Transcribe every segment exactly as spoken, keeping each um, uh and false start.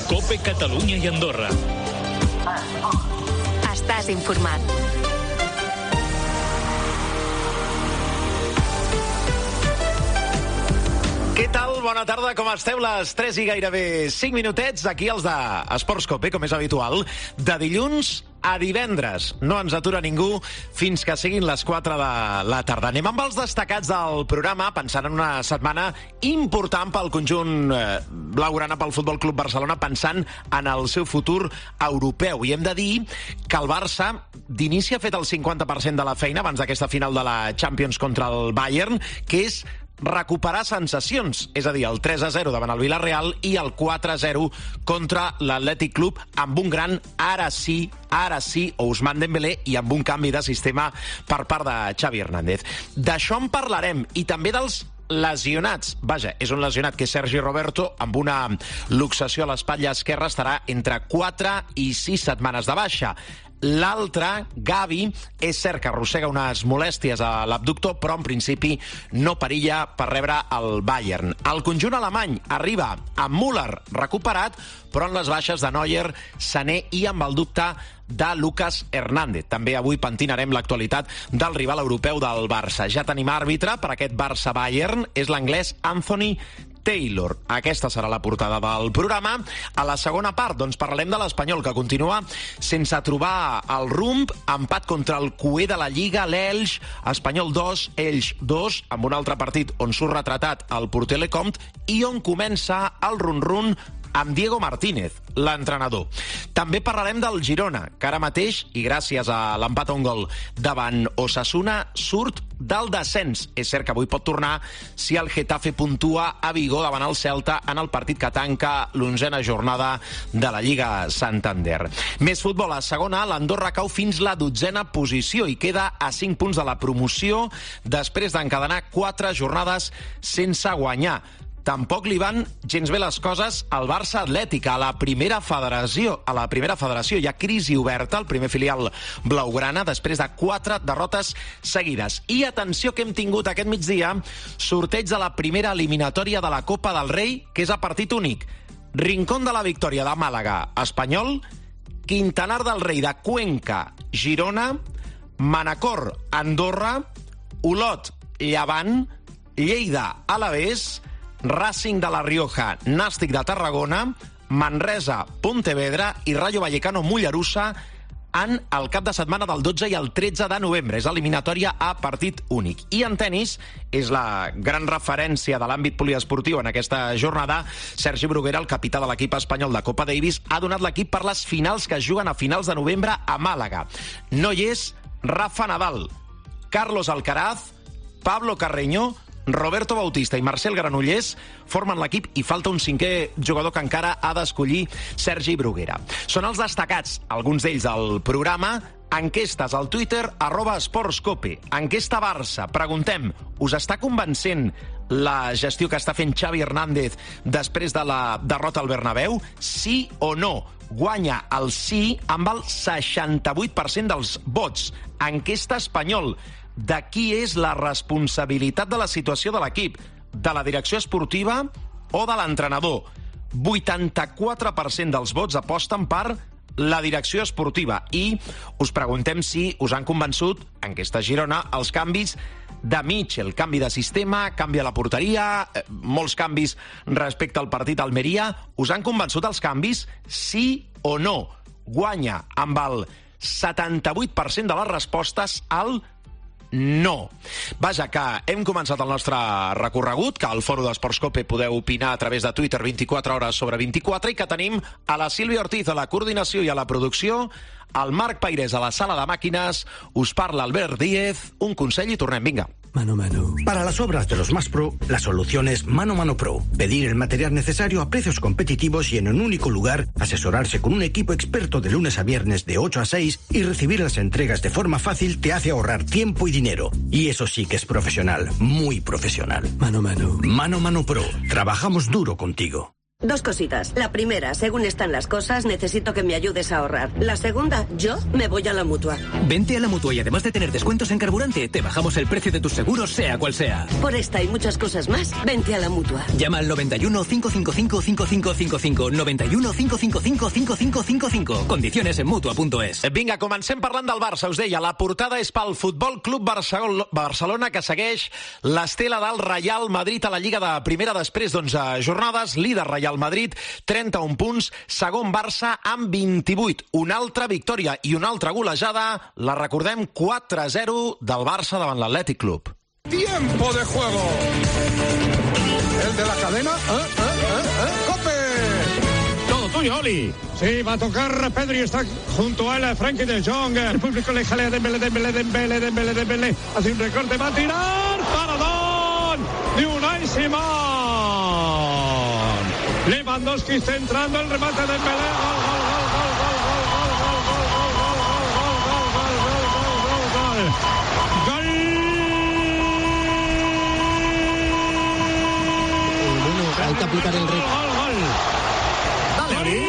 COPE Catalunya i Andorra. Estàs informat. Què tal? Bona tarda, com esteu? Les tres i gairebé cinc minutets, aquí els de Esports COPE, com és habitual, de dilluns a divendres. No ens atura ningú fins que siguin les quatre de la tarda. Anem amb els destacats del programa, pensant en una setmana important pel conjunt eh, blaugrana, pel Futbol Club Barcelona, pensant en el seu futur europeu. I hem de dir que el Barça d'inici ha fet el cinquanta per cent de la feina abans d'aquesta final de la Champions contra el Bayern, que és recuperar sensacions, és a dir, el tres a zero davant el Villarreal i el quatre a zero contra l'Atlètic Club, amb un gran ara sí, ara sí, Ousmane Dembélé, i amb un canvi de sistema per part de Xavi Hernández. D'això en parlarem, i també dels lesionats. Vaja, és un lesionat que és Sergi Roberto, amb una luxació a l'espatlla esquerra, estarà entre quatre i sis setmanes de baixa. L'altre, Gavi, és cert que arrossega unes molèsties a l'abductor, però en principi no perilla per rebre el Bayern. El conjunt alemany arriba amb Müller recuperat, però en les baixes de Neuer, Sané i amb el dubte de Lucas Hernández. També avui pentinarem l'actualitat del rival europeu del Barça. Ja tenim àrbitre per aquest Barça-Bayern, és l'anglès Anthony Taylor. Aquesta serà la portada del programa. A la segona part, doncs, parlarem de l'Espanyol, que continua sense trobar el rumb. Empat contra el cué de la Lliga, l'Elx. Espanyol dos, Elx dos, amb un altre partit on surt retratat el porter Lecomte i on comença el run-run amb Diego Martínez, l'entrenador. També parlarem del Girona, que ara mateix, i gràcies a l'empat a un gol davant Osasuna, surt del descens. És cert que avui pot tornar si el Getafe puntua a Vigo davant el Celta en el partit que tanca l'onzena jornada de la Lliga Santander. Més futbol a segona, l'Andorra cau fins la dotzena posició i queda a cinc punts de la promoció després d'encadenar quatre jornades sense guanyar. Tampoc li van gens bé les coses al Barça Atlètic, a la primera federació. A la primera federació hi ha crisi oberta, el primer filial blaugrana, després de quatre derrotes seguides. I atenció que hem tingut aquest migdia sorteig de la primera eliminatòria de la Copa del Rei, que és a partit únic. Rincón de la Victòria de Màlaga, Espanyol, Quintanar del Rei de Cuenca, Girona, Manacor, Andorra, Olot, Llevant, Lleida, Alavés, Racing de la Rioja, Nàstic de Tarragona, Manresa, Pontevedra i Rayo Vallecano Mollerussa en el cap de setmana del dotze i el tretze de novembre. És eliminatòria a partit únic. I en tenis, és la gran referència de l'àmbit poliesportiu en aquesta jornada, Sergi Bruguera, el capità de l'equip espanyol de Copa Davis, ha donat l'equip per les finals que es juguen a finals de novembre a Màlaga. No hi és Rafa Nadal, Carlos Alcaraz, Pablo Carreño, Roberto Bautista i Marcel Granollers formen l'equip i falta un cinquè jugador que encara ha d'escollir Sergi Bruguera. Són els destacats, alguns d'ells del programa. Enquestes al Twitter, arroba esportscope. Enquesta Barça. Preguntem, us està convencent la gestió que està fent Xavi Hernández després de la derrota al Bernabéu? Sí o no? Guanya el sí amb el seixanta-vuit per cent dels vots. Enquesta Espanyol. De qui és la responsabilitat de la situació de l'equip? De la direcció esportiva o de l'entrenador? vuitanta-quatre per cent dels vots aposten per la direcció esportiva. I us preguntem si us han convençut, en aquesta Girona, els canvis de Mitchell. Canvi de sistema, canvi a la porteria, eh, molts canvis respecte al partit Almeria. Us han convençut els canvis? Sí o no? Guanya amb el setanta-vuit per cent de les respostes al no. Vaja, que hem començat el nostre recorregut, que al foro d'Esports COPE podeu opinar a través de Twitter vint-i-quatre hores sobre vint-i-quatre, i que tenim a la Sílvia Ortiz a la coordinació i a la producció, al Marc Pairés a la sala de màquines, us parla Albert Díez, un consell i tornem, vinga. Mano Mano. Para las obras de los más pro, la solución es Mano Mano Pro. Pedir el material necesario a precios competitivos y en un único lugar, asesorarse con un equipo experto de lunes a viernes de ocho a seis y recibir las entregas de forma fácil te hace ahorrar tiempo y dinero. Y eso sí que es profesional, muy profesional. Mano Mano. Mano Mano Pro. Trabajamos duro contigo. Dos cositas. La primera, según están las cosas, necesito que me ayudes a ahorrar. La segunda, yo me voy a la Mutua. Vente a la Mutua y además de tener descuentos en carburante, te bajamos el precio de tus seguros, sea cual sea. Por esta y muchas cosas más, vente a la Mutua. Llama al noventa y uno, cinco cinco cinco, cinco cinco cinco cinco, noventa y uno, cinco cinco cinco, cinco cinco cinco cinco. Condiciones en Mutua punto es. Vinga, comencem parlant del Barça. Us deia, la portada és pel Futbol Club Barcelona, que segueix l'estela del Real Madrid a la Lliga de Primera després d'onze jornades. Líder Real Madrid, trenta-un punts, segon Barça amb vint-i-vuit. Una altra victòria i una altra golejada, la recordem, quatre a zero del Barça davant l'Atlètic Club. Tiempo de juego. El de la cadena. ¿Eh? ¿Eh? ¿Eh? ¿Eh? ¡Cope! Todo tuyo, Oli. Sí, va a tocar Pedri, está junto a él Frenkie de Jong. El público le jalea Dembélé, Dembélé, Dembélé, Dembélé, Dembélé. Hace un recorte, va a tirar. ¡Paradón! De Unai Simón. Lewandowski centrando el remate de Dembélé. Gol, gol, gol, gol, gol, gol, gol, gol, gol, gol, gol, gol, gol, gol, gol. Bueno, hay que aplicar el ritmo. Gol, gol. Dale, Oli.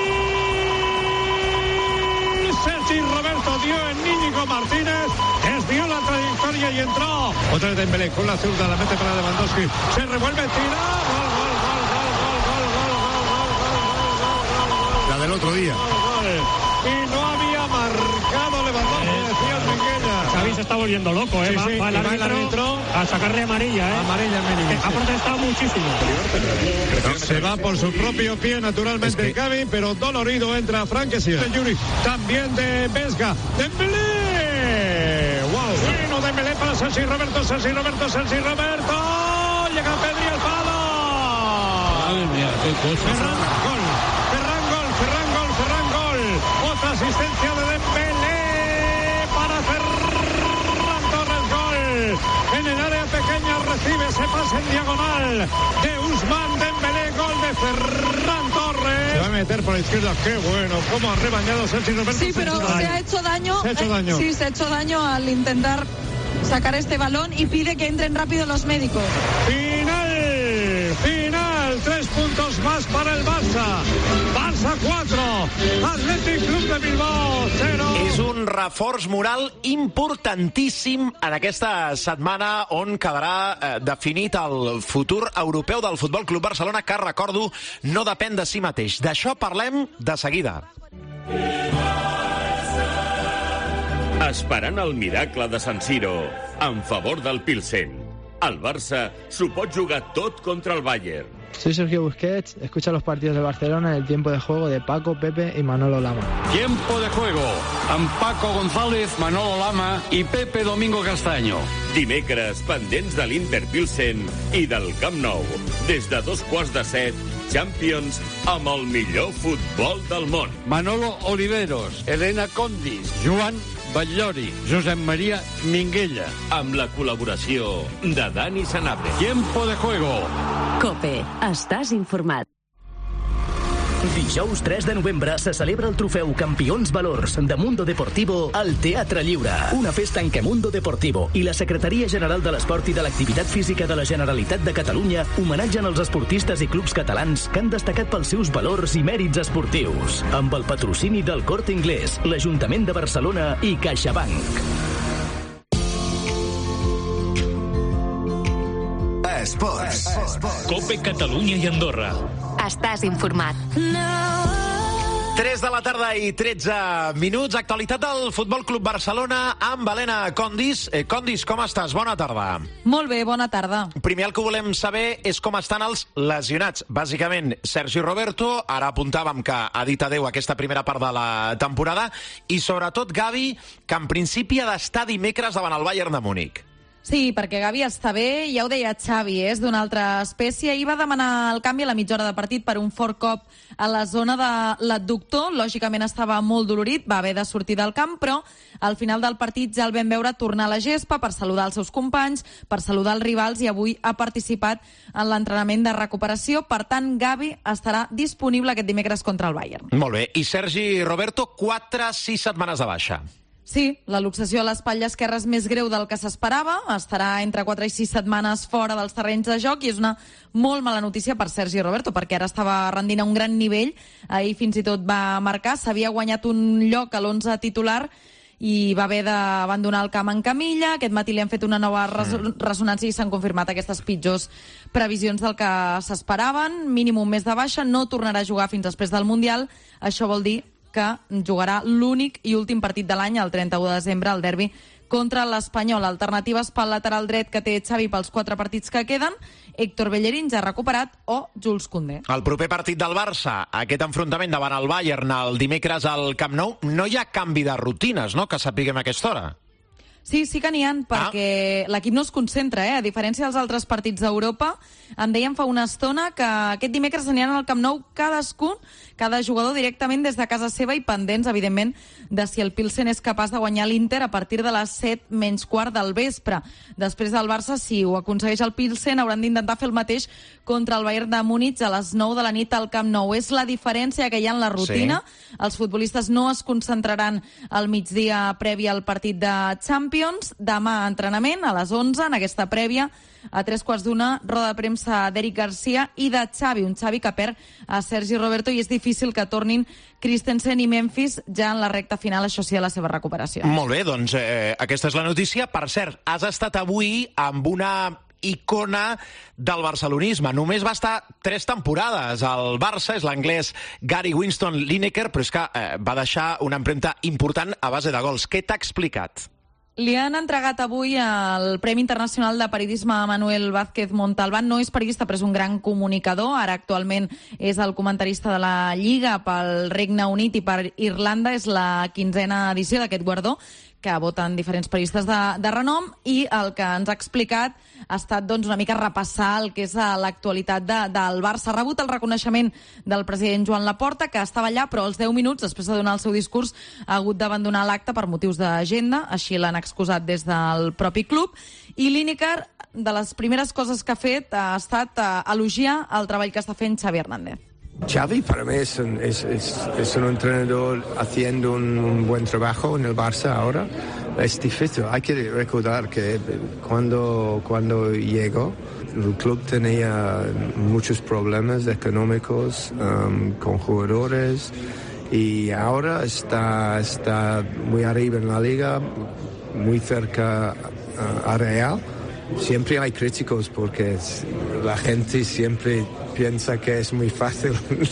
Sergi Roberto dio en Íñigo Martínez, desvió la trayectoria y entró. Otra vez Dembélé con la zurda, la mete para Lewandowski. Se revuelve, tira. Gol, gol, gol, gol, gol, gol, gol, gol, gol, gol. La del otro día. Y no había marcado Lewandowski, decía el Minguella. Xavi se está volviendo loco, ¿eh? Sí, va, sí, va el y va el árbitro árbitro a sacarle amarilla, ¿eh? Amarilla, Meni. Ha protestado muchísimo. Se va por su propio pie, naturalmente, es que... Gavi, pero dolorido entra Frank de Yuri, también de Vesga. ¡Dembélé! ¡Wow! Bueno, Dembélé para Sergi Roberto, Sergi Roberto, Sergi Roberto. Llega Pedri al palo. Madre mía, qué cosa. Ferran, gol. Ferran, gol, Ferran, gol, Ferran, gol. Otra asistencia de Dembélé para Ferran Torres, gol. En el área pequeña recibe ese pase en diagonal de Ousmane Dembélé, gol de Ferran Torres. Se va a meter por la izquierda, qué bueno, cómo ha rebañado Sergi Roberto. Sí, pero se ha hecho daño. Se ha hecho daño. Eh, sí, se ha hecho daño al intentar sacar este balón y pide que entren rápido los médicos. Final, final, tres puntos más para el Barça. Barça cuatro, Athletic Club de Bilbao cero. És un reforç moral importantíssim en aquesta setmana on quedarà eh, definit el futur europeu del Futbol Club Barcelona, que, recordo, no depèn de si mateix. D'això parlem de seguida. Esperant el miracle de San Siro en favor del Pilsen. El Barça s'ho pot jugar tot contra el Bayern. Soy Sergio Busquets, escucha los partidos de Barcelona en el tiempo de juego de Paco, Pepe y Manolo Lama. Tiempo de juego amb Paco González, Manolo Lama i Pepe Domingo Castaño. Dimecres, pendents de l'Inter Pilsen i del Camp Nou. Des de dos quarts de set, Champions amb el millor futbol del món. Manolo Oliveros, Elena Condis, Joan Batllori, Josep Maria Minguella. Amb la col·laboració de Dani Sanabria. Tiempo de juego. Cope, estàs informat. Dijous tres de novembre se celebra el trofeu Campions Valors de Mundo Deportivo al Teatre Lliure. Una festa en què Mundo Deportivo i la Secretaria General de l'Esport i de l'Activitat Física de la Generalitat de Catalunya homenatgen els esportistes i clubs catalans que han destacat pels seus valors i mèrits esportius. Amb el patrocini del Corte Inglés, l'Ajuntament de Barcelona i CaixaBank. Esports. Cope Catalunya i Andorra. Estàs informat. tres de la tarda i tretze minuts. Actualitat del Futbol Club Barcelona amb Helena Condis. Eh, Condis, com estàs? Bona tarda. Molt bé, bona tarda. Primer el que volem saber és com estan els lesionats. Bàsicament, Sergi Roberto, ara apuntàvem que ha dit adeu aquesta primera part de la temporada, i sobretot Gavi, que en principi ha d'estar dimecres davant el Bayern de Múnich. Sí, perquè Gavi està bé, ja ho deia Xavi, és d'una altra espècie, i va demanar el canvi a la mitja hora de partit per un fort cop a la zona de l'adductor. Lògicament estava molt dolorit, va haver de sortir del camp, però al final del partit ja el vam veure tornar a la gespa per saludar els seus companys, per saludar els rivals, i avui ha participat en l'entrenament de recuperació. Per tant, Gavi estarà disponible aquest dimecres contra el Bayern. Molt bé. I Sergi Roberto, quatre, sis setmanes de baixa. Sí, la luxació a l'espatlla esquerra és més greu del que s'esperava. Estarà entre quatre i sis setmanes fora dels terrenys de joc i és una molt mala notícia per Sergi Roberto, perquè ara estava rendint a un gran nivell. Ahir fins i tot va marcar, s'havia guanyat un lloc a l'onze titular i va haver d'abandonar el camp en camilla. Aquest matí li han fet una nova res ressonància i s'han confirmat aquestes pitjors previsions del que s'esperaven. Mínim un mes de baixa, no tornarà a jugar fins després del Mundial. Això vol dir que jugarà l'únic i últim partit de l'any, el trenta-u de desembre, al derbi contra l'Espanyol. Alternatives pel lateral dret que té Xavi pels quatre partits que queden, Héctor Bellerín ja recuperat o Jules Koundé. El proper partit del Barça, aquest enfrontament davant el Bayern el dimecres al Camp Nou, no hi ha canvi de rutines, no?, que sapiguem a aquesta hora. Sí, sí que n'hi ha, perquè ah. l'equip no es concentra, eh? A diferència dels altres partits d'Europa. Em deien fa una estona que aquest dimecres aniran al Camp Nou cadascun, cada jugador directament des de casa seva i pendents, evidentment, de si el Pilsen és capaç de guanyar l'Inter a partir de les set menys quart del vespre. Després del Barça, si ho aconsegueix el Pilsen, hauran d'intentar fer el mateix contra el Bayern de Múnich a les nou de la nit al Camp Nou. És la diferència que hi ha en la rutina. Sí. Els futbolistes no es concentraran al migdia previ al partit de Champions. Demà entrenament a les onze, en aquesta prèvia, a tres quarts d'una, roda de premsa d'Eric Garcia i de Xavi, un Xavi que perd a Sergi Roberto i és difícil que tornin Christensen i Memphis ja en la recta final, això sí, a la seva recuperació. Molt bé, doncs eh, aquesta és la notícia. Per cert, has estat avui amb una icona del barcelonisme. Només va estar tres temporades al Barça, és l'anglès Gary Winston Lineker, però és que eh, va deixar una empremta important a base de gols. Què t'ha explicat? Li han entregat avui el Premi Internacional de Periodisme a Manuel Vázquez Montalbán. No és periodista, però és un gran comunicador. Ara actualment és el comentarista de la Lliga pel Regne Unit i per Irlanda. És la quinzena edició d'aquest guardó, que voten diferents periodistes de, de renom, i el que ens ha explicat ha estat doncs, una mica repassar el que és l'actualitat de, del Barça. Ha rebut el reconeixement del president Joan Laporta, que estava allà, però als deu minuts, després de donar el seu discurs, ha hagut d'abandonar l'acte per motius d'agenda, així l'han excusat des del propi club. I Lineker, de les primeres coses que ha fet, ha estat elogiar el treball que està fent Xavi Hernández. Xavi para mí es un, es, es, es un entrenador haciendo un, un buen trabajo en el Barça ahora. Es difícil, hay que recordar que cuando, cuando llegó el club tenía muchos problemas económicos um, con jugadores y ahora está, está muy arriba en la liga, muy cerca uh, a Real. Siempre hay críticos porque la gente siempre piensa que es muy fácil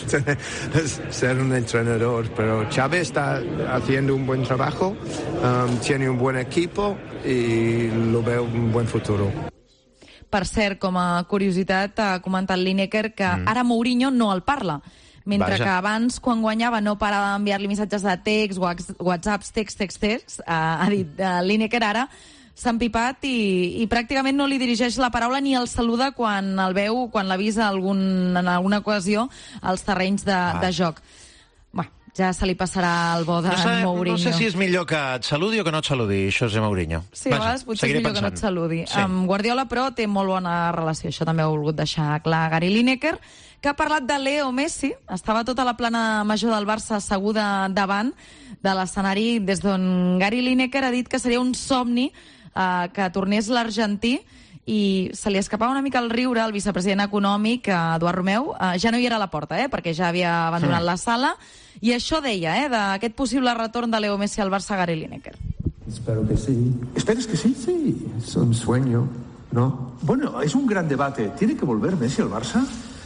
ser un entrenador, pero Xavi está haciendo un buen trabajo, um, tiene un buen equipo y lo veo un buen futuro. Per cert, com a curiositat, ha comentat Lineker que mm. ara Mourinho no el parla. Mentre Vaja. que abans, quan guanyava, no parava d'enviar-li missatges de text, whatsapps, text, text, text, ha, ha dit uh, Lineker ara s'ha empipat i, i pràcticament no li dirigeix la paraula ni el saluda quan el veu, quan l'avisa algun, en alguna ocasió als terrenys de, ah. de joc. Bé, ja se li passarà el bo de no sé, Mourinho. No sé si és millor que et saludi o que no et saludi, José Mourinho. Sí, Vaja, a vegades potser és millor pensant. que no et saludi. Sí. Amb Guardiola, però, té molt bona relació. Això també ho ha volgut deixar clar Gary Lineker, que ha parlat de Leo Messi. Estava tota la plana major del Barça asseguda davant de l'escenari, des d'on Gary Lineker ha dit que seria un somni Uh, que tornés l'argentí, i se li escapava una mica el riure al vicepresident econòmic, uh, Eduard Romeu. Uh, ja no hi era a la porta, eh, perquè ja havia abandonat sí. la sala, i això deia, eh, d'aquest possible retorn de Leo Messi al Barça, Gary Lineker. Espero que sí. ¿Esperas que sí? Sí, es un sueño, ¿no? Bueno, es un gran debate. ¿Tiene que volver Messi al Barça?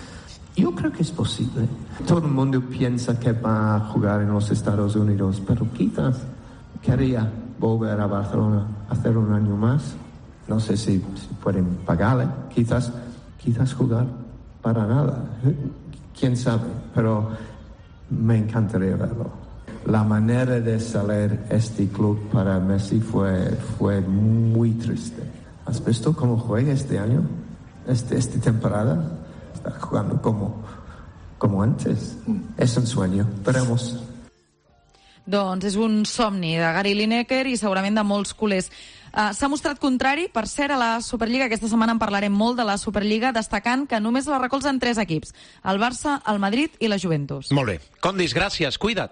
Yo creo que es posible. Todo el mundo piensa que va a jugar en los Estados Unidos, pero quizás quería volver a Barcelona, hacer un año más. No sé si, si pueden pagarle, quizás, quizás jugar para nada. Quién sabe, pero me encantaría verlo. La manera de salir este club para Messi fue, fue muy triste. ¿Has visto cómo juega este año? Este, esta temporada está jugando como, como antes. Es un sueño, veremos. Doncs és un somni de Gary Lineker i segurament de molts culers. Uh, S'ha mostrat contrari, per cert, a la Superliga. Aquesta setmana en parlarem molt de la Superliga, destacant que només la recolzen tres equips: el Barça, el Madrid i la Juventus. Molt bé. Condis, gràcies. Cuida't.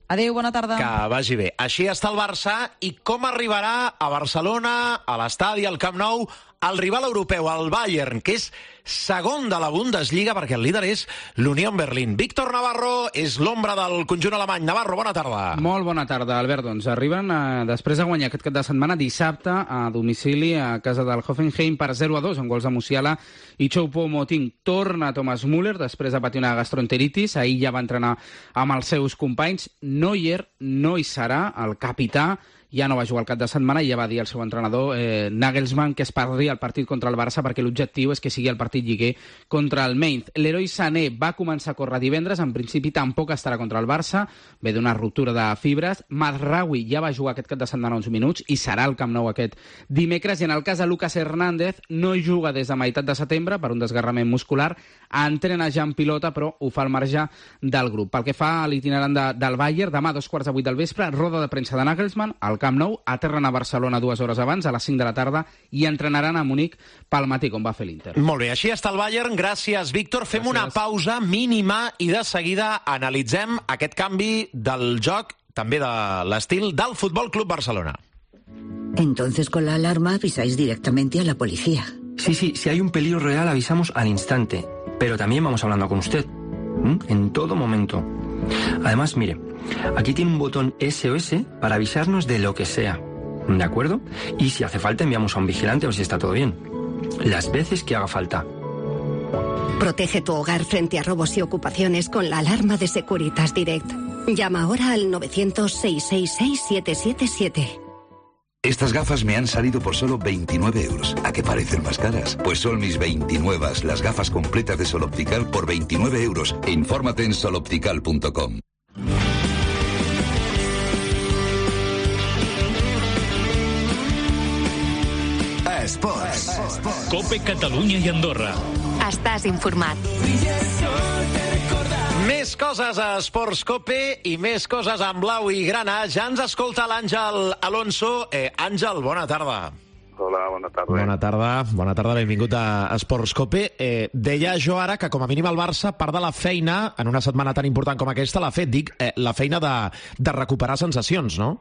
Adéu, bona tarda. Que vagi bé. Així està el Barça i com arribarà a Barcelona, a l'estadi, al Camp Nou, el rival europeu, el Bayern, que és segon de la Bundesliga perquè el líder és l'Unión Berlín. Víctor Navarro és l'ombra del conjunt alemany. Navarro, bona tarda. Molt bona tarda, Albert. Doncs arriben eh, després de guanyar aquest cap de setmana dissabte a domicili a casa del Hoffenheim per zero a dos amb gols de Musiala i Choupo-Moting. Torna Thomas Müller després de patir una gastroenteritis. Ahir ja va entrenar amb els seus companys. Neuer no hi serà, el capità ja no va jugar el cap de setmana i ja va dir el seu entrenador eh, Nagelsmann que es perdria el partit contra el Barça perquè l'objectiu és que sigui el partit lliguer contra el Mainz. L'heroi Sané va començar a córrer divendres, en principi tampoc estarà contra el Barça, ve d'una ruptura de fibres. Mazraoui ja va jugar aquest cap de setmana uns minuts i serà al Camp Nou aquest dimecres, i en el cas de Lucas Hernández no juga des de meitat de setembre per un desgarrament muscular, entrena ja en pilota però ho fa al marge del grup. Pel que fa a l'itinerant de, del Bayern, demà a dos quarts de vuit del vespre, roda de premsa de Nagelsmann al Camp Nou, aterren a Barcelona dues hores abans, a les cinc de la tarda, i entrenaran a Munic pel matí, com va fer l'Inter. Molt bé, així està el Bayern. Gràcies, Víctor. Fem Gràcies. Una pausa mínima i de seguida analitzem aquest canvi del joc, també de l'estil, del Futbol Club Barcelona. Entonces con la alarma avisáis directamente a la policía. Sí, sí, si hay un peligro real avisamos al instante, pero también vamos hablando con usted, ¿m? En todo momento. Además, mire, aquí tiene un botón S O S para avisarnos de lo que sea, ¿de acuerdo? Y si hace falta enviamos a un vigilante a ver si está todo bien. Las veces que haga falta. Protege tu hogar frente a robos y ocupaciones con la alarma de Securitas Direct. Llama ahora al novecientos, seiscientos sesenta y seis, siete siete siete. Estas gafas me han salido por solo veintinueve euros. ¿A qué parecen más caras? Pues son mis veintinuevas, las gafas completas de Sol Optical por veintinueve euros. Infórmate en sol optical punto com. Esports. Cope Catalunya i Andorra. Estàs informat. Més coses a Esports Cope i més coses en blau i grana. Ja ens escolta l'Àngel Alonso. Eh, Àngel, bona tarda. Hola, bona tarda. Bona tarda, bona tarda, benvingut a Esports Cope. Eh, deia jo ara que com a mínim el Barça, part de la feina, en una setmana tan important com aquesta, l'ha fet, dic, eh, la feina de, de recuperar sensacions, no?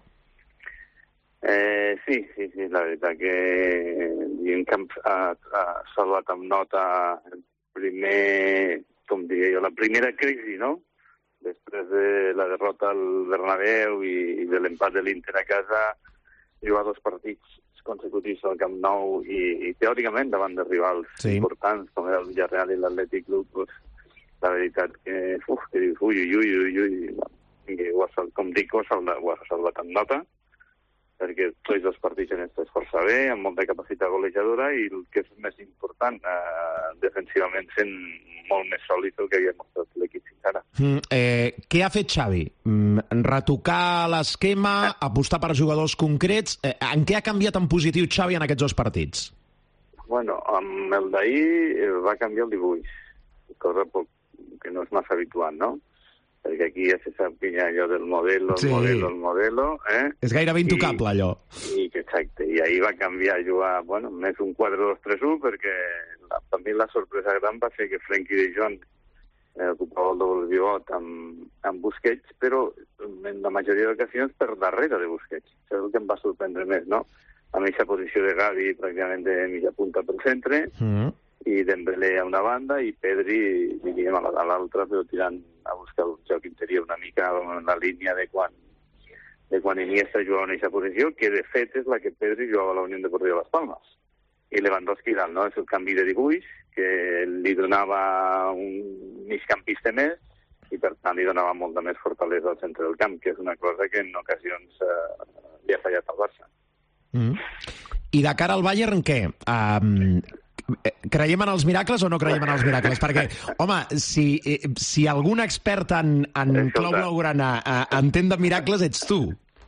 Eh, sí, sí, sí, la veritat que dient que ha, ha salvat amb nota el primer, com diria jo, la primera crisi, no? Després de la derrota al Bernabéu i, i de l'empat de l'Inter a casa, jugar dos partits consecutius al Camp Nou i, i teòricament davant de rivals sí. importants com era el Villarreal i l'Atlètic Club, pues, la veritat que, uf, que dius, ui, ui, ui, ui, ui, i ho ha, com dic, ho ha salvat, ho ha salvat amb nota, perquè tots els partits han estat força bé, amb molta capacitat golejadora i el que és més important, eh, defensivament sent molt més sòlid el que havia mostrat l'equip fins ara. Mm, eh, què ha fet Xavi? Mm, retocar l'esquema, ah. apostar per jugadors concrets. Eh, en què ha canviat en positiu Xavi en aquests dos partits? Bueno, amb el d'ahir va canviar el dibuix, cosa poc, que no és massa habitual, no? Perquè aquí ja se sap que hi ha allò del modelo, el sí. modelo, el modelo... Eh? És gairebé intocable, I, allò. I, exacte, i ahir va canviar a jugar, bueno, més un quatre dos tres u, perquè la, per mi la sorpresa gran va ser que Frenkie de Jong eh, ocupava el doble pivot amb, amb Busquets, però en la majoria d'ocasions per darrere de Busquets. Això és el que em va sorprendre més, no? A aquesta posició de Gavi pràcticament de mitja punta pel centre, mm-hmm. i Dembélé a una banda i Pedri, diríem, a l'altra, però tirant a buscar un joc interior una mica en la línia de quan, de quan Iniesta jugava en aquesta posició, que de fet és la que Pedri jugava a la Unió Deportiva de Las Palmas. I Lewandowski dalt, no? És el canvi de dibuix, que li donava un migcampista més i per tant li donava molta més fortalesa al centre del camp, que és una cosa que en ocasions eh, li ha fallat al Barça. Mm. I de cara al Bayern, què? Um... Creiem en els miracles o no creiem en els miracles? Perquè, home, si, si algun expert en, en clau blaugrana entén de miracles, ets tu.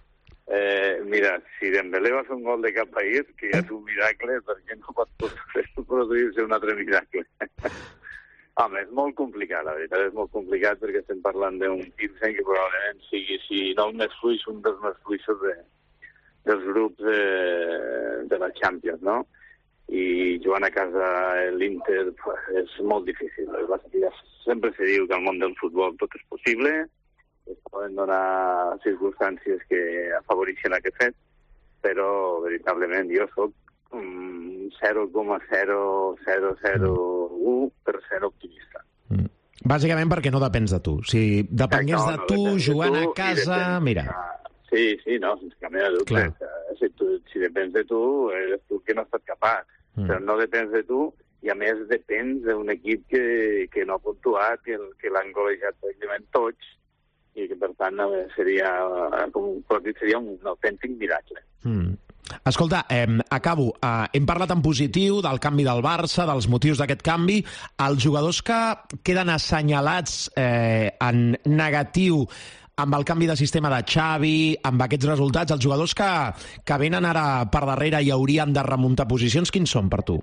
Eh, mira, si Dembélé va fer un gol de cap ahir, que ja és un miracle, perquè no pot produir-se un altre miracle. Home, és molt complicat, la veritat, és molt complicat perquè estem parlant d'un Pilsen que probablement sigui, si no el més fluix, un dels més fluixos de, dels grups de, de la Champions, no? I jugant a casa l'Inter pues, és molt difícil. Sempre se diu que al món del futbol tot és possible, poden donar circumstàncies que afavoreixen aquest fet, però veritablement jo soc um, zero coma zero zero zero u per cent optimista. Mm. Bàsicament perquè no depens de tu. Si depengués no, no de tu, jugant de tu, a casa... Depens... Mira... Sí, sí, no, sense cap mena de dubte. Si, tu, si depens de tu, eres tu que no has estat capaç. Mm. Però no depens de tu i, a més, depens d'un equip que, que no ha puntuat, que, que l'han golejat pràcticament tots, i que, per tant, seria, com pot dir, seria un autèntic miracle. Mm. Escolta, eh, acabo. Eh, hem parlat en positiu del canvi del Barça, dels motius d'aquest canvi. Els jugadors que queden assenyalats eh, en negatiu amb el canvi de sistema de Xavi, amb aquests resultats, els jugadors que, que venen ara per darrere i haurien de remuntar posicions, quins són per tu?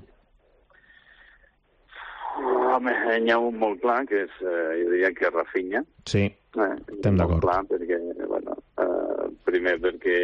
Home, hi ha un molt clar, que és, eh, jo diria que Rafinha. Sí, eh, estem d'acord. Molt clar, perquè, bueno, eh, primer perquè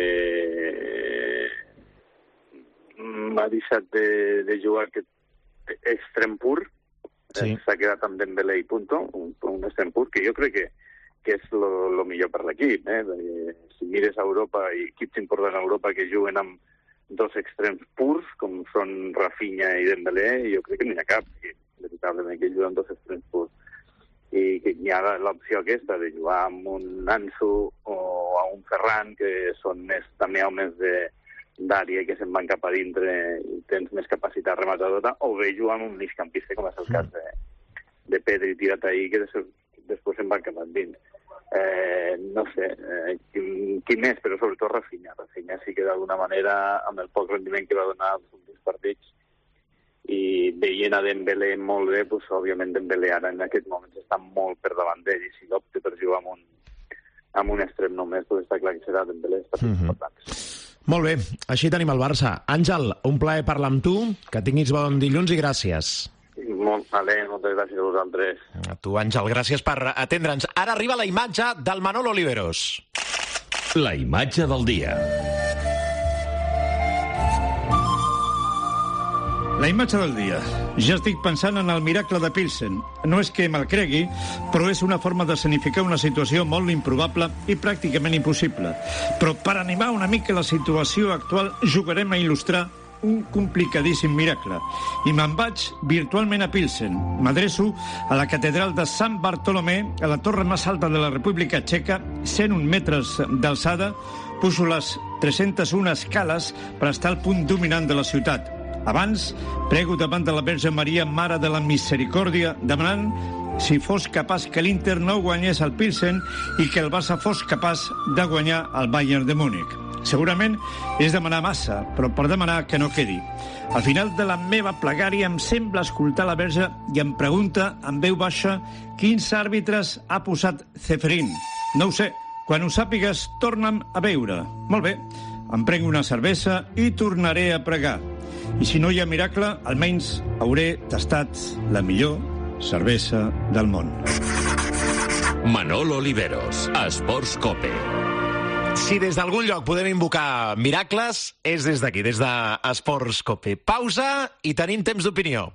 m'ha deixat de, de jugar aquest extrem pur, sí. eh, s'ha quedat amb Dembélé i punto, un, un extrem pur, que jo crec que, que és lo, lo millor per l'equip, eh? Perquè si mires a Europa, i equips importants a Europa que juguen amb dos extrems purs, com són Rafinha i Dembélé, jo crec que no hi ha cap, que, veritablement, que juguen dos extrems purs. I que hi ha l'opció aquesta de jugar amb un Ansu o a un Ferran, que són més, també homes de d'àrea que se'n van cap a dintre i tens més capacitat rematadora, o bé jugar amb un migcampista, com és el cas de, de Pedri tirat ahí, que després, després se'n van cap a dins. Eh, no sé, eh, qui, qui més, però sobretot Rafinha. Rafinha sí que d'alguna manera, amb el poc rendiment que va donar els últims partits, i veient a Dembélé molt bé, pues, òbviament Dembélé ara en aquest moment està molt per davant d'ell, i si l'opte per jugar amb un, amb un extrem només, pues, està clar que serà Dembélé, està mm-hmm. important. Molt bé, així tenim el Barça. Àngel, un plaer parlar amb tu, que tinguis bon dilluns i gràcies. Molt bé, moltes gràcies a vosaltres. A tu, Àngel, gràcies per atendre'ns. Ara arriba la imatge del Manolo Oliveros. La imatge del dia. La imatge del dia. Ja estic pensant en el miracle de Pilsen. No és que me'l cregui, però és una forma d'escenificar una situació molt improbable i pràcticament impossible. Però per animar una mica la situació actual, jugarem a il·lustrar un complicadíssim miracle. I me'n vaig virtualment a Pilsen. M'adreço a la catedral de Sant Bartolomé, a la torre més alta de la República Txeca, cent un metres d'alçada. Pujo les tres-centes una escales per estar al punt dominant de la ciutat. Abans, prego davant de la Verge Maria, Mare de la Misericòrdia, demanant si fos capaç que l'Inter no guanyés el Pilsen i que el Barça fos capaç de guanyar el Bayern de Múnich. Segurament és demanar massa, però per demanar que no quedi. Al final de la meva plegària em sembla escoltar la Verge i em pregunta amb veu baixa quins àrbitres ha posat Ceferín. No ho sé. Quan ho sàpigues, torna'm a veure. Molt bé, em prenc una cervesa i tornaré a pregar. I si no hi ha miracle, almenys hauré tastat la millor cervesa del món. Manolo Oliveros, Esports Cope. Si des d'algun lloc podem invocar miracles, és des d'aquí, des d'Esports Cope. Pausa i tenim temps d'opinió.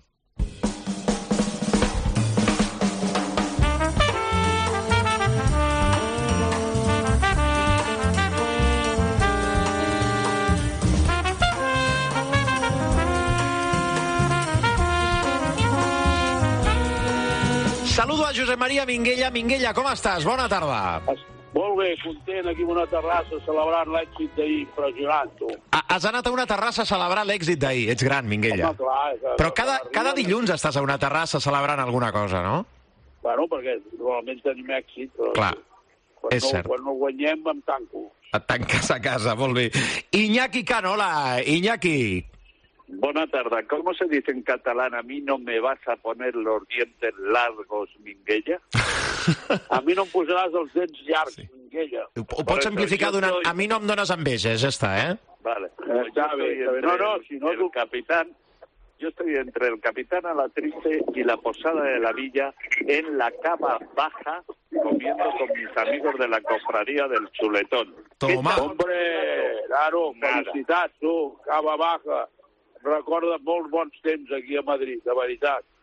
Saludo a Josep Maria Minguella. Minguella, com estàs? Bona tarda. Molt bé, content aquí en una terrassa celebrant l'èxit d'ahir, impressionant, tu. Has anat a una terrassa a celebrar l'èxit d'ahir. Ets gran, Minguella. Home, clar, és, Però cada, cada dilluns estàs a una terrassa celebrant alguna cosa, no? Bueno, perquè normalment tenim èxit. Però clar, quan és no, cert. Quan no guanyem, em tanco. Et tanques a casa, molt bé. Iñaki Cano, hola, Iñaki. Buena tarde. ¿Cómo se dice en catalán? A mí no me vas a poner los dientes largos, Minguella. A mi no em posaràs els dents llargs, sí. Minguella. Ho, ho pots simplificar donant... Estoy... A mi no em dones enveja, ja està, eh? Vale. Eh, está bien, está bien. No, no, si no... El tu... capitán... Yo estoy entre el Capitán Alatriste y la Posada de la Villa en la cava baja comiendo con mis amigos de la cofradía del Chuletón. Toma. Hombre, claro, felicitats, tu, cava baja. Recorda molts bons temps aquí a Madrid, de veritat.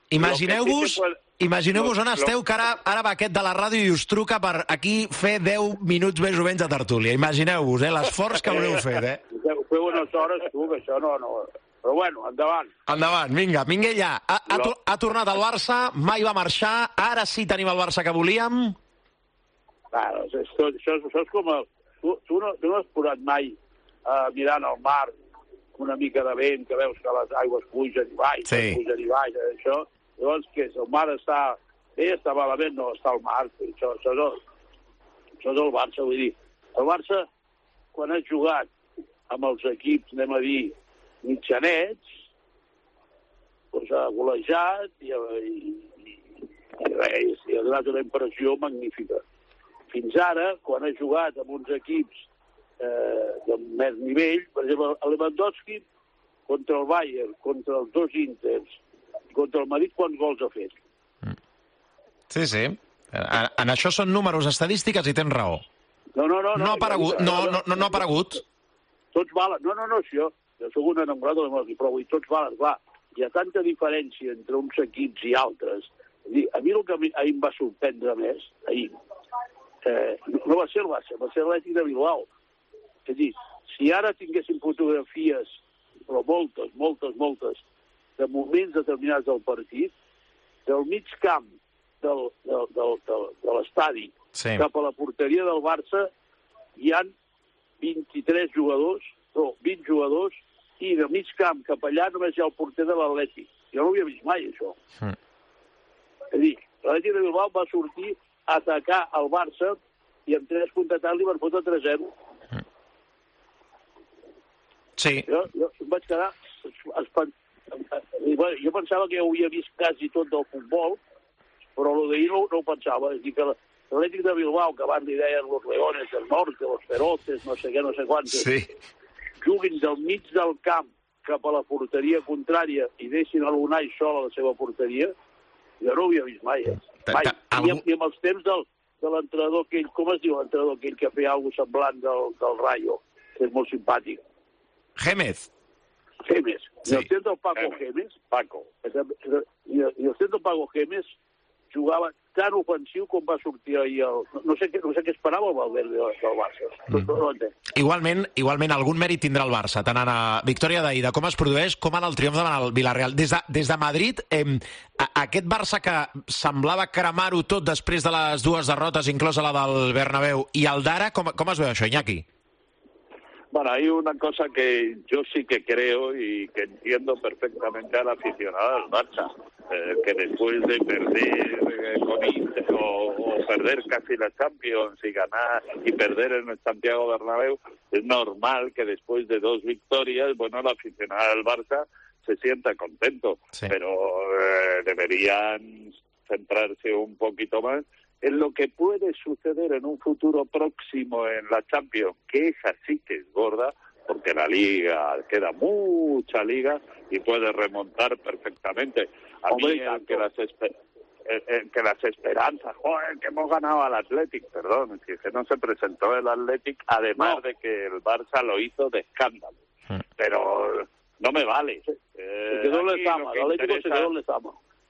Imagineu-vos imagineu-vos on esteu, que ara, ara va aquest de la ràdio i us truca per aquí fer deu minuts més o menys de tertúlia. Imagineu-vos, eh, l'esforç que haureu fet, eh? Feu unes hores, tu, que això no... no... Però bueno, endavant. Endavant, vinga, Minguella. Ha, ha, no. ha tornat al Barça, mai va marxar, ara sí tenim el Barça que volíem. Claro, això, això, això és com... El, tu, tu, no, tu no has posat mai uh, mirant al mar una mica de vent, que veus que les aigües pugen i baix, sí. pugen i baix, això. Llavors, què és? El mar està bé, està malament, no, està al mar. Això, això, no, això és el Barça, vull dir. El Barça, quan ha jugat amb els equips, anem a dir, mitjanets, doncs ha golejat i, i, i, i res, i ha donat una impressió magnífica. Fins ara, quan ha jugat amb uns equips eh, de més nivell, per exemple, el Lewandowski contra el Bayern, contra els dos Inters, contra el Madrid, quants gols ha fet? Sí, sí. En, en això són números, estadístiques i tens raó. No, no, no. No, no ha aparegut. No, no, no, no ha aparegut. Tots valen. No, no, no, si jo, jo soc un enamorat de l'Emili, però avui tots valen. Clar, hi ha tanta diferència entre uns equips i altres. Dir, a mi el que ahir em va sorprendre més, ahir, eh, no va ser el Barça, va ser l'Atlètic de Bilbao. És a dir, si ara tinguéssim fotografies, però moltes, moltes, moltes, de moments determinats del partit, del mig camp del, del, del, del, de l'estadi sí. cap a la porteria del Barça hi han vint-i-tres jugadors, no, vint jugadors, i de mig camp cap allà només hi ha el porter de l'Atlètic. Jo no ho havia vist mai, això. Mm. És a dir, l'Atlètic de Bilbao va sortir a atacar el Barça i amb tres contratats li van fotre tres zero. Mm. Sí. Jo, jo em vaig quedar... Espant... Jo pensava que ho havia vist quasi tot del futbol, però el d'ahir no, no ho pensava. És a dir, que l'Atlètic de Bilbao, que abans li deien los leones del norte, los feroces, no sé què, no sé quantos, sí. juguin del mig del camp cap a la porteria contrària i deixin a l'Unai sol a la seva porteria, jo no ho havia vist mai. Eh? mai. I, amb, I amb els temps del, de l'entrenador aquell, com es diu l'entrenador aquell que feia alguna cosa semblant del, del Rayo, que és molt simpàtic? Gémez. Gémez. Sí. I el temps del Paco Gémez, Paco, i el temps del Paco Gémez jugava tan ofensiu com va sortir ahir el... No sé què, no sé què esperava el Valverde del Barça. Mm. No, no entenc. Igualment, igualment, algun mèrit tindrà el Barça, tant en la victòria d'ahir, de com es produeix, com en el triomf davant el Villarreal. Des de, des de Madrid, eh, aquest Barça que semblava cremar-ho tot després de les dues derrotes, inclosa la del Bernabéu, i el d'ara, com, com es veu això, Iñaki? Bueno, hay una cosa que yo sí que creo y que entiendo perfectamente al aficionado del Barça, eh, que después de perder eh, con Inter o, o perder casi la Champions y ganar y perder en el Santiago Bernabéu, es normal que después de dos victorias, bueno, el aficionado del Barça se sienta contento, sí. pero eh, deberían centrarse un poquito más en lo que puede suceder en un futuro próximo en la Champions, que esa sí que es gorda, porque la Liga, queda mucha Liga y puede remontar perfectamente. A Hombre, mí el que, las esper el, el que las esperanzas, joder, que hemos ganado al Athletic, perdón, es que no se presentó el Athletic, además no. de que el Barça lo hizo de escándalo. Hmm. Pero no me vale. Se, eh, se quedó el Lezama, el Atlético se quedó el Lezama.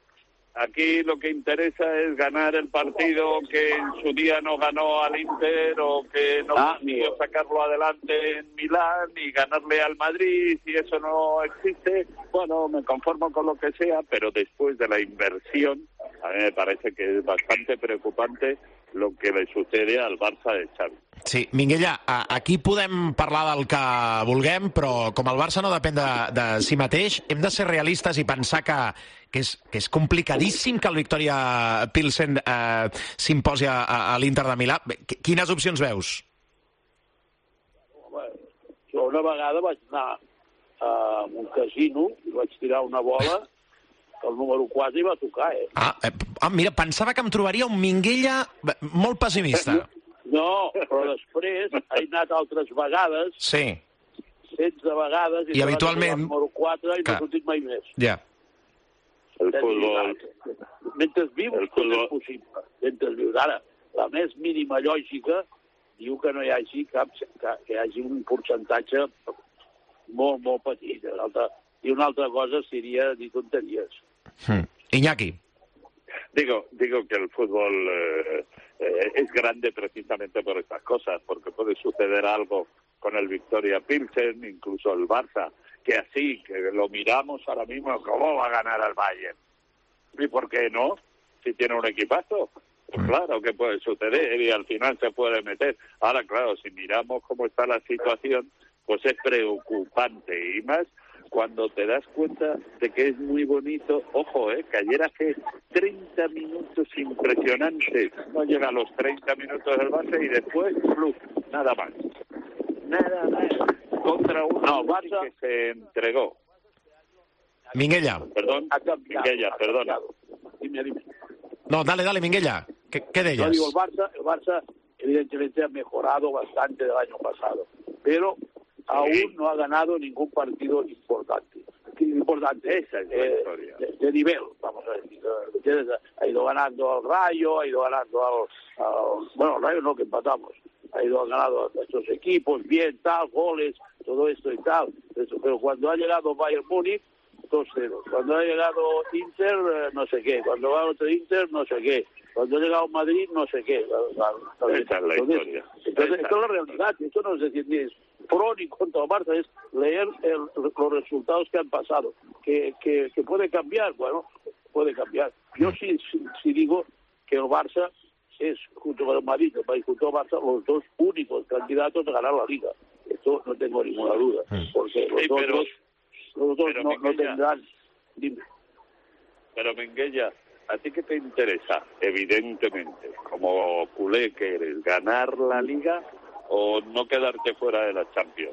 Aquí lo que interesa es ganar el partido que en su día no ganó al Inter o que no ah, consiguió sacarlo adelante en Milán y ganarle al Madrid, y eso no existe. Bueno, me conformo con lo que sea, pero después de la inversión, a mí me parece que es bastante preocupante lo que le sucede al Barça de Xavi. Sí, Minguella, aquí podem parlar del que vulguem, però com el Barça no depèn de, de si mateix, hem de ser realistes i pensar que, que, és, que és complicadíssim que el Victoria Pilsen eh, s'imposi a, a l'Inter de Milà. Quines opcions veus? Home, jo una vegada vaig anar a un casino i vaig tirar una bola que el número quatre hi va tocar, eh? Ah, eh, ah, mira, pensava que em trobaria un Minguella molt pessimista. No, però després he anat altres vegades, sí. setze vegades, i, I habitualment... el número quatre i no he sortit mai més. Ja. El futbol... Mentre vius, tot és possible. Mentre vius. Ara, la més mínima lògica diu que no hi hagi cap... que, que hi hagi un percentatge molt, molt petit. I una altra cosa seria dir tonteries. Hmm. Iñaki. Digo, digo que el fútbol eh, eh, es grande precisamente por estas cosas, porque puede suceder algo con el Victoria Pilsen, incluso el Barça, que así, que lo miramos ahora mismo, ¿cómo va a ganar al Bayern? ¿Y por qué no? Si tiene un equipazo, pues claro que puede suceder y al final se puede meter. Ahora, claro, si miramos cómo está la situación, pues es preocupante, y más cuando te das cuenta de que es muy bonito. Ojo, eh, que ayer hace treinta minutos impresionantes, no llega a los treinta minutos del Barça y después, plus, nada más. Nada más. Contra un no, Barça que se entregó. Minguella. Perdón, Minguella, perdona. Dime, dime. No, dale, dale, Minguella. ¿Qué, qué de ellas? No, digo, el Barça, el Barça evidentemente ha mejorado bastante del año pasado, pero aún sí. no ha ganado ningún partido importante. Importante, esa es la eh, historia. De, de nivel, vamos a decir. Ha ido ganando al Rayo, ha ido ganando al... al bueno, al Rayo no, que empatamos. Ha ido ganando a estos equipos, bien, tal, goles, todo esto y tal. Pero cuando ha llegado Bayern Múnich, dos cero. Cuando ha llegado Inter, no sé qué. Cuando ha otro Inter, no sé qué. Cuando ha llegado Madrid, no sé qué. Esa es la historia. Entonces, esto es la realidad. Esto no es decir ni es pro ni contra el Barça, es leer el, los resultados que han pasado. Que, que, que puede cambiar, bueno, puede cambiar. Yo sí, sí, sí digo que el Barça es, junto con el Madrid, el Madrid junto al Barça, los dos únicos candidatos a ganar la Liga. Esto no tengo ninguna duda. Porque los sí, dos... pero... Los dos Pero no, no Minguella, tendrán... Dime. Pero Minguella, ¿a ti qué te interesa? Evidentemente, como culé que eres, ¿ganar la Liga o no quedarte fuera de la Champions?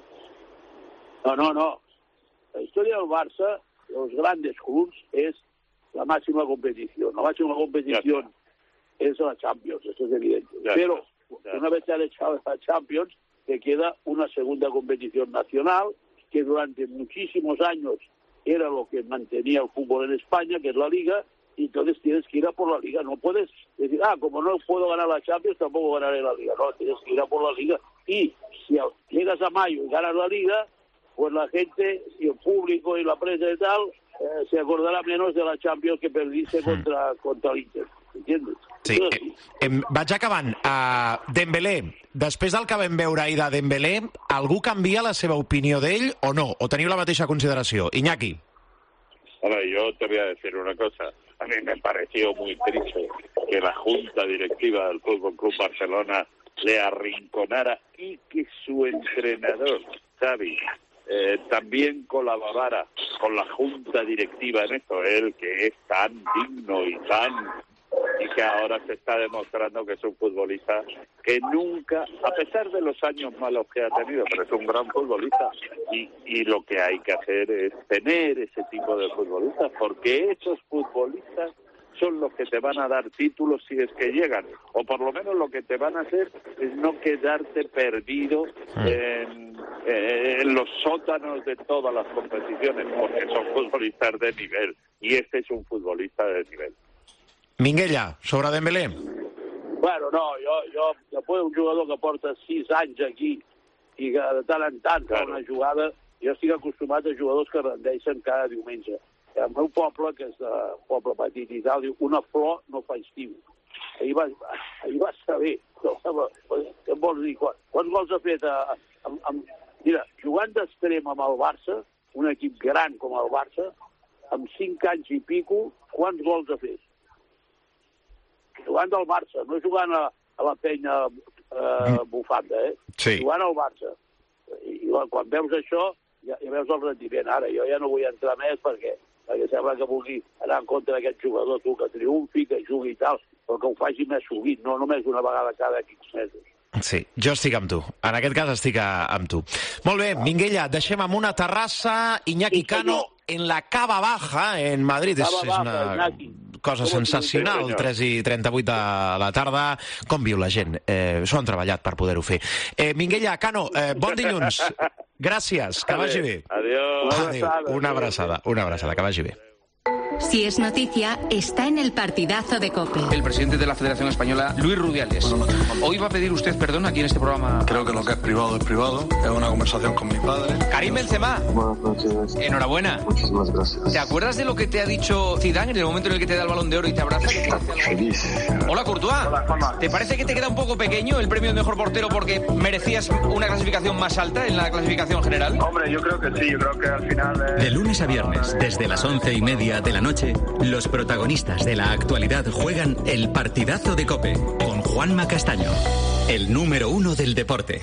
No, no, no. La historia del Barça, los grandes clubs, es la máxima competición. La máxima competición es la Champions, eso es evidente. Ya Pero ya. una vez que han echado la Champions, te queda una segunda competición nacional, que durante muchísimos años era lo que mantenía el fútbol en España, que es la Liga, y entonces tienes que ir a por la Liga. No puedes decir, ah, como no puedo ganar la Champions, tampoco ganaré la Liga. No, tienes que ir a por la Liga. Y si llegas a mayo y ganas la Liga, pues la gente, y el público y la prensa y tal, eh, se acordarà menos de la Champions que perdiste mm. contra, contra l'Inter. Entiendes? Sí, eh, eh, vaig acabant. Uh, Dembélé, després del que vam veure ahir de Dembélé, algú canvia la seva opinió d'ell o no? O teniu la mateixa consideració? Iñaki. Ahora, yo te voy a decir una cosa. A mí me pareció muy triste que la junta directiva del Fútbol Club Barcelona le arrinconara y que su entrenador, Xavi, eh, también colaborara con la junta directiva en esto. Él, que es tan digno y tan... y que ahora se está demostrando que es un futbolista que nunca, a pesar de los años malos que ha tenido, pero es un gran futbolista, y, y lo que hay que hacer es tener ese tipo de futbolistas, porque esos futbolistas son los que te van a dar títulos si es que llegan, o por lo menos lo que te van a hacer es no quedarte perdido en, en los sótanos de todas las competiciones, porque son futbolistas de nivel, y este es un futbolista de nivel. Minguella, sobre Dembélé. Bueno, no, jo, jo després un jugador que porta sis anys aquí i que de tant en tant fa una jugada, jo estic acostumat a jugadors que rendeixen cada diumenge. El meu poble, que és un poble petit i tal, diu, una flor no fa estiu. Ahir va, ahir va saber. Què vols dir? Quants gols ha fet? A, a, a, mira, jugant d'extrem amb el Barça, un equip gran com el Barça, amb cinc anys i pico, quants gols ha fet? Jugant del Barça, no jugant a, a la penya eh, bufanda, eh? Sí. Jugant al Barça. I, i quan veus això, ja, ja veus el rendiment. Ara, jo ja no vull entrar més perquè, perquè sembla que vulgui anar en contra d'aquest jugador, tu, que triomfi, que jugui i tal, però que ho faci més sovint, no només una vegada cada quinze mesos. Sí, jo estic amb tu. En aquest cas estic a, amb tu. Molt bé, Minguella, deixem amb una terrassa. Iñaki Cano en la Cava Baja, en Madrid. És, és una cosa sensacional, tres i trenta-vuit de la tarda. Com viu la gent? Eh, s'ho han treballat per poder-ho fer. Eh, Minguella, Cano, eh, bon dilluns. Gràcies, que vagi bé. Adiós. Adéu. Una abraçada, una abraçada, que vagi bé. Si es noticia, está en el partidazo de COPE. El presidente de la Federación Española, Luis Rubiales. Hoy va a pedir usted perdón aquí en este programa. Creo que lo que es privado es privado. Es una conversación con mi padre. Karim Benzema. Buenas noches. Enhorabuena. Muchísimas gracias. ¿Te acuerdas de lo que te ha dicho Zidane en el momento en el que te da el Balón de Oro y te abraza? Feliz. Hola, Courtois. Hola, ¿te parece que te queda un poco pequeño el premio de mejor portero porque merecías una clasificación más alta en la clasificación general? Hombre, yo creo que sí. Yo creo que al final... Eh... De lunes a viernes, desde las once y media de la noche, los protagonistas de la actualidad juegan el partidazo de COPE con Juanma Castaño, el número uno del deporte.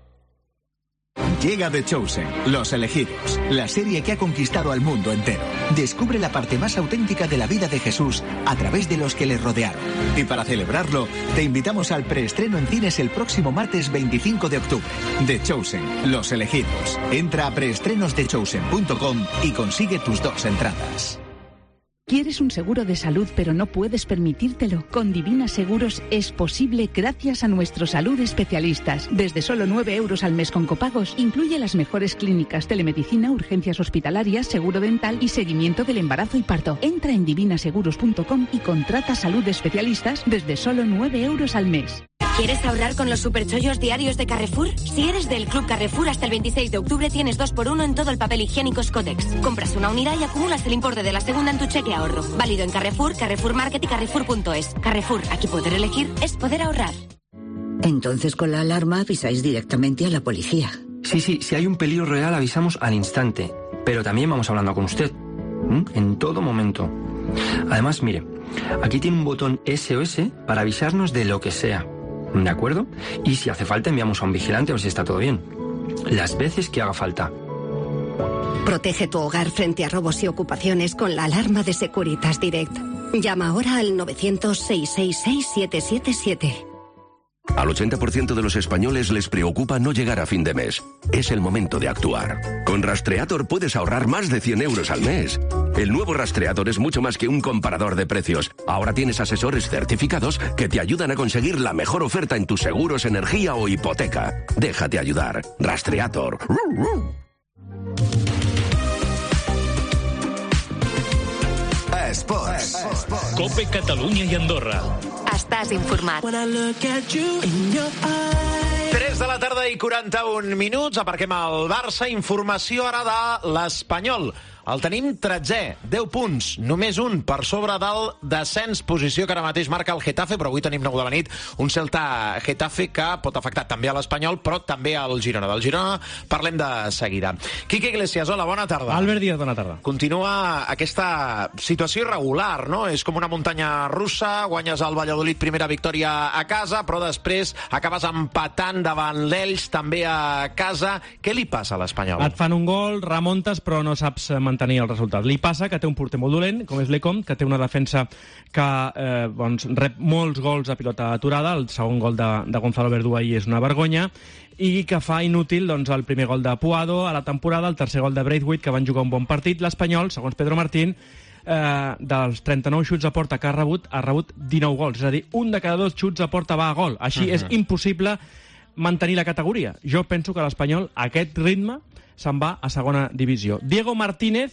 Llega The Chosen, Los Elegidos, la serie que ha conquistado al mundo entero. Descubre la parte más auténtica de la vida de Jesús a través de los que le rodearon. Y para celebrarlo, te invitamos al preestreno en cines el próximo martes veinticinco de octubre. The Chosen, Los Elegidos. Entra a preestrenos de chosen punto com y consigue tus dos entradas. ¿Quieres un seguro de salud pero no puedes permitírtelo? Con Divina Seguros es posible gracias a nuestros salud especialistas. Desde solo nueve euros al mes con copagos, incluye las mejores clínicas, telemedicina, urgencias hospitalarias, seguro dental y seguimiento del embarazo y parto. Entra en divina seguros punto com y contrata salud especialistas desde solo nueve euros al mes. ¿Quieres ahorrar con los superchollos diarios de Carrefour? Si eres del Club Carrefour, hasta el veintiséis de octubre tienes dos por uno en todo el papel higiénico Cotex. Compras una unidad y acumulas el importe de la segunda en tu cheque ahorro. Válido en Carrefour, Carrefour Market y Carrefour punto es. Carrefour, aquí poder elegir es poder ahorrar. Entonces con la alarma avisáis directamente a la policía. Sí, sí, si hay un peligro real avisamos al instante. Pero también vamos hablando con usted. ¿Mm? En todo momento. Además, mire, aquí tiene un botón S O S para avisarnos de lo que sea. ¿De acuerdo? Y si hace falta enviamos a un vigilante a ver si está todo bien. Las veces que haga falta. Protege tu hogar frente a robos y ocupaciones con la alarma de Securitas Direct. Llama ahora al novecientos, seiscientos sesenta y seis, siete siete siete. Al ochenta por ciento de los españoles les preocupa no llegar a fin de mes. Es el momento de actuar. Con Rastreator puedes ahorrar más de cien euros al mes. El nuevo Rastreator es mucho más que un comparador de precios. Ahora tienes asesores certificados que te ayudan a conseguir la mejor oferta en tus seguros, energía o hipoteca. Déjate ayudar. Rastreator. Esports. COPE Catalunya i Andorra. Estàs informat. tres de la tarda i quaranta-un minuts. Aparquem al Barça. Informació ara de l'Espanyol. El tenim tretzè, deu punts, només un per sobre del descens, posició que ara mateix marca el Getafe, però avui tenim nou de la nit un Celta-Getafe que pot afectar també a l'Espanyol, però també al Girona. Del Girona parlem de seguida. Quique Iglesias, hola, bona tarda. Albert Díaz, bona tarda. Continua aquesta situació irregular, no? És com una muntanya russa, guanyes al Valladolid, primera victòria a casa, però després acabes empatant davant l'Elx, també a casa. Què li passa a l'Espanyol? Et fan un gol, remuntes, però no saps mantenir el resultat. Li passa que té un porter molt dolent, com és l'Ecom, que té una defensa que eh, doncs, rep molts gols a pilota aturada. El segon gol de, de Gonzalo Verdú ahir és una vergonya, i que fa inútil doncs, el primer gol de Puado a la temporada, el tercer gol de Braithwaite, que van jugar un bon partit. L'Espanyol, segons Pedro Martín, eh, dels trenta-nou xuts a porta que ha rebut, ha rebut dinou gols. És a dir, un de cada dos xuts a porta va a gol. Així uh-huh. és impossible mantenir la categoria. Jo penso que l'Espanyol, a aquest ritme, se'n va a segona divisió. Diego Martínez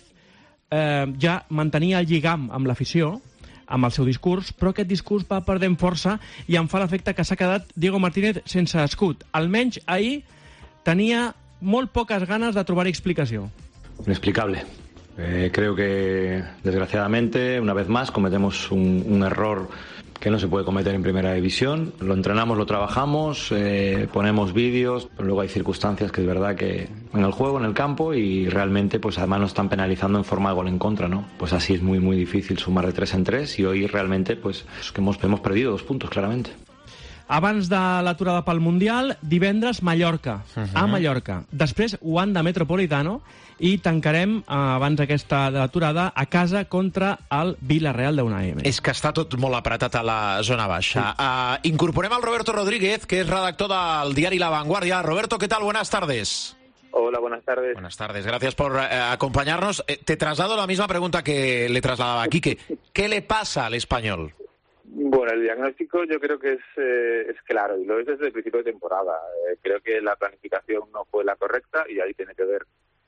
eh, ja mantenia el lligam amb l'afició, amb el seu discurs, però aquest discurs va perdent força i em fa l'efecte que s'ha quedat Diego Martínez sense escut. Almenys ahir tenia molt poques ganes de trobar explicació. Inexplicable. Eh, creo que, desgraciadamente, una vez más cometemos un, un error que no se puede cometer en primera división. Lo entrenamos, lo trabajamos, eh, ponemos vídeos, pero luego hay circunstancias que es verdad que en el juego, en el campo, y realmente pues además nos están penalizando en forma de gol en contra, ¿no? Pues así es muy muy difícil sumar de tres en tres y hoy realmente pues es que hemos, hemos perdido dos puntos claramente. Abans de l'aturada pel Mundial, divendres Mallorca, uh-huh. a Mallorca. Després Wanda Metropolitano i tancarem, abans d'aquesta aturada, a casa contra el Villarreal d'Unai. És que està tot molt apretat a la zona baixa. Sí. Uh, incorporem al Roberto Rodríguez, que és redactor del diari La Vanguardia. Roberto, ¿qué tal? Buenas tardes. Hola, buenas tardes. Buenas tardes, gracias por eh, acompañarnos. Eh, te traslado la misma pregunta que le trasladaba a Quique. ¿Qué le pasa al Español? Bueno, el diagnóstico yo creo que es, eh, es claro y lo es desde el principio de temporada. Eh, creo que la planificación no fue la correcta y ahí tiene que ver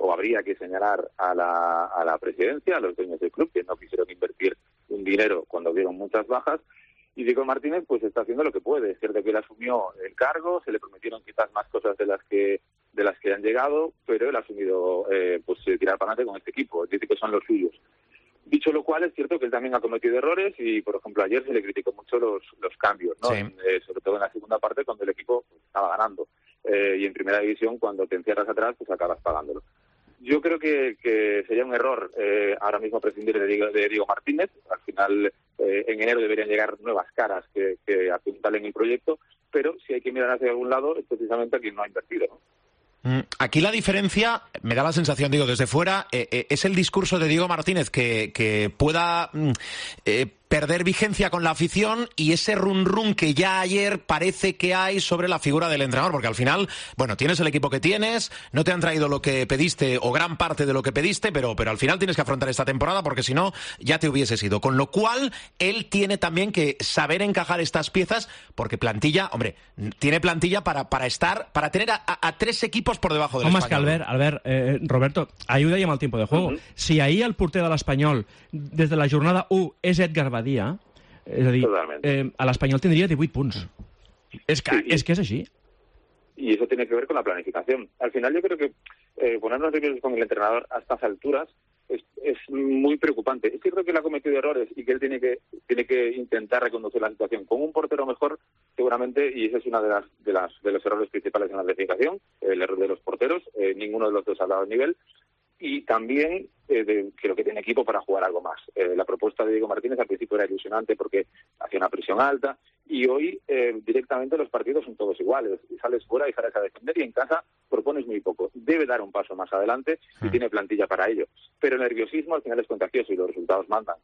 o habría que señalar a la, a la presidencia, a los dueños del club, que no quisieron invertir un dinero cuando vieron muchas bajas. Y Diego Martínez pues está haciendo lo que puede. Es cierto que él asumió el cargo, se le prometieron quizás más cosas de las que de las que han llegado, pero él ha asumido eh, pues tirar para adelante con este equipo, dice que son los suyos. Dicho lo cual, es cierto que él también ha cometido errores y, por ejemplo, ayer se le criticó mucho los, los cambios, ¿no? Sí. Eh, sobre todo en la segunda parte, cuando el equipo pues, estaba ganando. Eh, y en primera división, cuando te encierras atrás, pues acabas pagándolo. Yo creo que, que sería un error eh, ahora mismo prescindir de Diego, de Diego Martínez. Al final, eh, en enero deberían llegar nuevas caras que, que apuntalen el proyecto, pero si hay que mirar hacia algún lado, es precisamente a quien no ha invertido, ¿no? Aquí la diferencia, me da la sensación, digo, desde fuera, eh, eh, es el discurso de Diego Martínez que, que pueda eh, perder vigencia con la afición y ese run run que ya ayer parece que hay sobre la figura del entrenador, porque al final, bueno, tienes el equipo que tienes, no te han traído lo que pediste o gran parte de lo que pediste, pero, pero al final tienes que afrontar esta temporada porque si no, ya te hubieses ido. Con lo cual, él tiene también que saber encajar estas piezas porque plantilla, hombre, tiene plantilla para, para estar, para tener a, a, a tres equipos por debajo del Home, Espanyol. és que Albert, Albert eh, Roberto, ahir ho dèiem al tiempo de juego. Uh-huh. Si ahir el porter de l'Espanyol, des de la jornada u, és Edgar Badia, és a dir, eh, a l'Espanyol tindria divuit punts. És que, sí, és que és així. Y eso tiene que ver con la planificación. Al final yo creo que eh, ponernos nerviosos con el entrenador a estas alturas es, es muy preocupante. Es cierto que él ha cometido errores y que él tiene que tiene que intentar reconducir la situación. Con un portero mejor, seguramente, y ese es uno de, las, de, las, de los errores principales en la planificación, el error de los porteros, eh, ninguno de los dos ha dado nivel. Y también eh, de, creo que tiene equipo para jugar algo más. Eh, la propuesta de Diego Martínez al principio era ilusionante porque hacía una presión alta y hoy eh, directamente los partidos son todos iguales. Y sales fuera y sales a defender y en casa propones muy poco. Debe dar un paso más adelante y tiene plantilla para ello. Pero el nerviosismo al final es contagioso y los resultados mandan.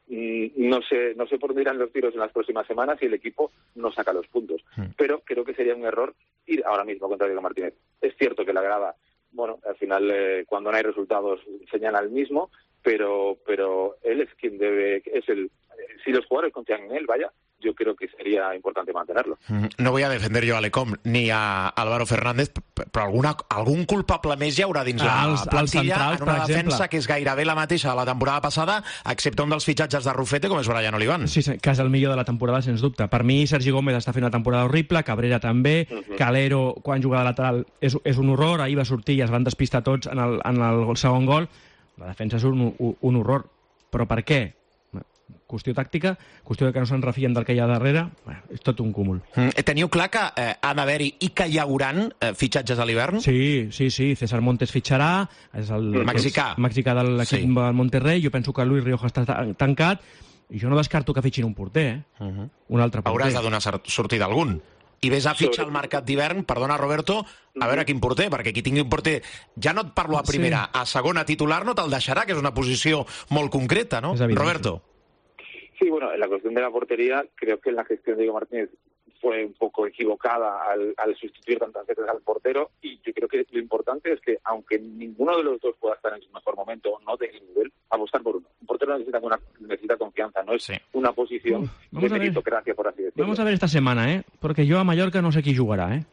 Y no sé, no sé por dónde irán los tiros en las próximas semanas si el equipo no saca los puntos. Pero creo que sería un error ir ahora mismo contra Diego Martínez. Es cierto que la grada, bueno, al final eh, cuando no hay resultados señala el mismo, pero pero él es quien debe, es el, eh, si los jugadores confían en él, vaya, yo creo que sería importante mantenerlo. No voy a defender jo a Lecom ni a Álvaro Fernández, però alguna, algun culpable més hi haurà dins la els, plantilla els centrals, en una defensa exemple. que és gairebé la mateixa de la temporada passada, excepte un dels fitxatges de Rufete, com és Brian Olivan. Sí, sí, que és el millor de la temporada, sens dubte. Per mi, Sergi Gómez està fent una temporada horrible, Cabrera també, uh-huh. Calero, quan juga de lateral, és, és un horror, ahir va sortir i es van despistar tots en el, en el segon gol. La defensa és un, un, un horror. Però per què? Qüestió tàctica, qüestió de que no se'n refien del que hi ha darrere, bueno, és tot un cúmul. Mm, teniu clar que eh, ha d'haver-hi i que hi hauran eh, fitxatges a l'hivern? Sí, sí, sí, César Montes fitxarà, és el mexicà, és mexicà de l'equip sí. del Monterrey, jo penso que Luis Rioja està tancat, i jo no descarto que fitxin un porter, eh? Uh-huh. Un altre porter. Hauràs de donar sortida a algun. I ves a fitxar al mercat d'hivern, perdona Roberto, a veure quin porter, perquè qui tingui un porter, ja no et parlo a primera, sí. a segona titular no te'l deixarà, que és una posició molt concreta, no? Roberto. Sí, bueno, en la cuestión de la portería, creo que en la gestión de Diego Martínez fue un poco equivocada al, al sustituir tantas veces al portero, y yo creo que lo importante es que, aunque ninguno de los dos pueda estar en su mejor momento o no tenga nivel, apostar por uno. Un portero necesita, una, necesita confianza, no es sí. una posición Uf, de meritocracia, por así decirlo. Vamos a ver esta semana, ¿eh? Porque yo a Mallorca no sé qui jugarà, ¿eh?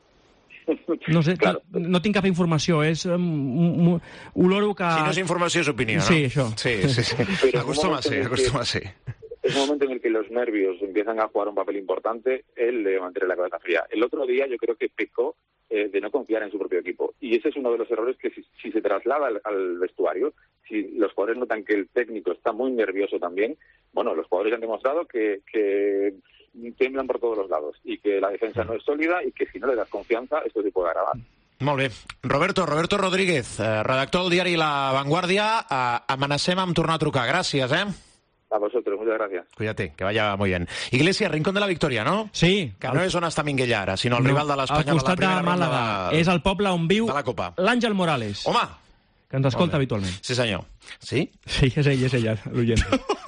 No sé, claro. no, no tinc cap informació, és um, oloro que... Si no és informació és opinió, no? Sí, això. Sí, sí, sí. Acostuma a ser, acostuma a ser. Es un momento en el que los nervios empiezan a jugar un papel importante, él debe mantener la cabeza fría. El otro día yo creo que pecó eh, de no confiar en su propio equipo. Y ese es uno de los errores que si, si se traslada al, al vestuario, si los jugadores notan que el técnico está muy nervioso también, bueno, los jugadores han demostrado que, que tiemblan por todos los lados y que la defensa no es sólida y que si no le das confianza esto se puede agravar. Molt bé. Roberto, Roberto Rodríguez, redactor del diari La Vanguardia, amenacem amb tornar a trucar. Gràcies, eh? A vosotros, muchas gracias. Cuídate, que vaya muy bien. Iglesias, Rincón de la Victoria, no? Sí. Que no és on està Minguella ara, sinó el no, rival de l'Espanyol. Al costat de Màlaga. De... És el poble on viu l'Àngel Morales. Home! Que ens escolta habitualment. Sí, senyor. Sí? Sí, és ell, és ella, l'oient.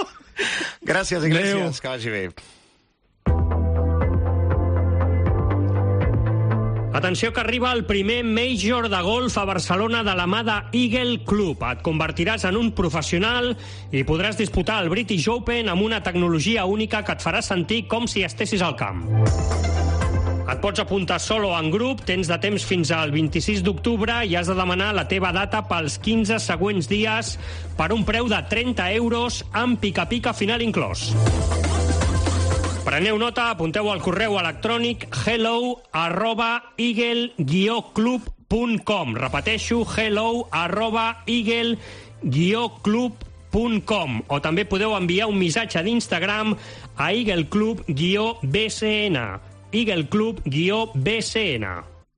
Gràcies, Iglesias. Adeu. Que vagi bé. Atenció que arriba el primer Major de golf a Barcelona de la mà de Eagle Club. Et convertiràs en un professional i podràs disputar el British Open amb una tecnologia única que et farà sentir com si estessis al camp. Et pots apuntar solo en grup, tens de temps fins al vint-i-sis d'octubre i has de demanar la teva data pels quinze següents dies per un preu de trenta euros amb pica-pica final inclòs. Preneu nota, apunteu al correu electrònic hello arroba eagle guió club punt com. Repeteixo, hello arroba eagle guió club punt com. O també podeu enviar un missatge d'Instagram a eagleclub-bcn. eagleclub-bcn.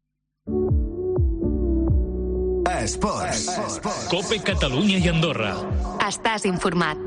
Esports. Cope Catalunya i Andorra. Estàs informat.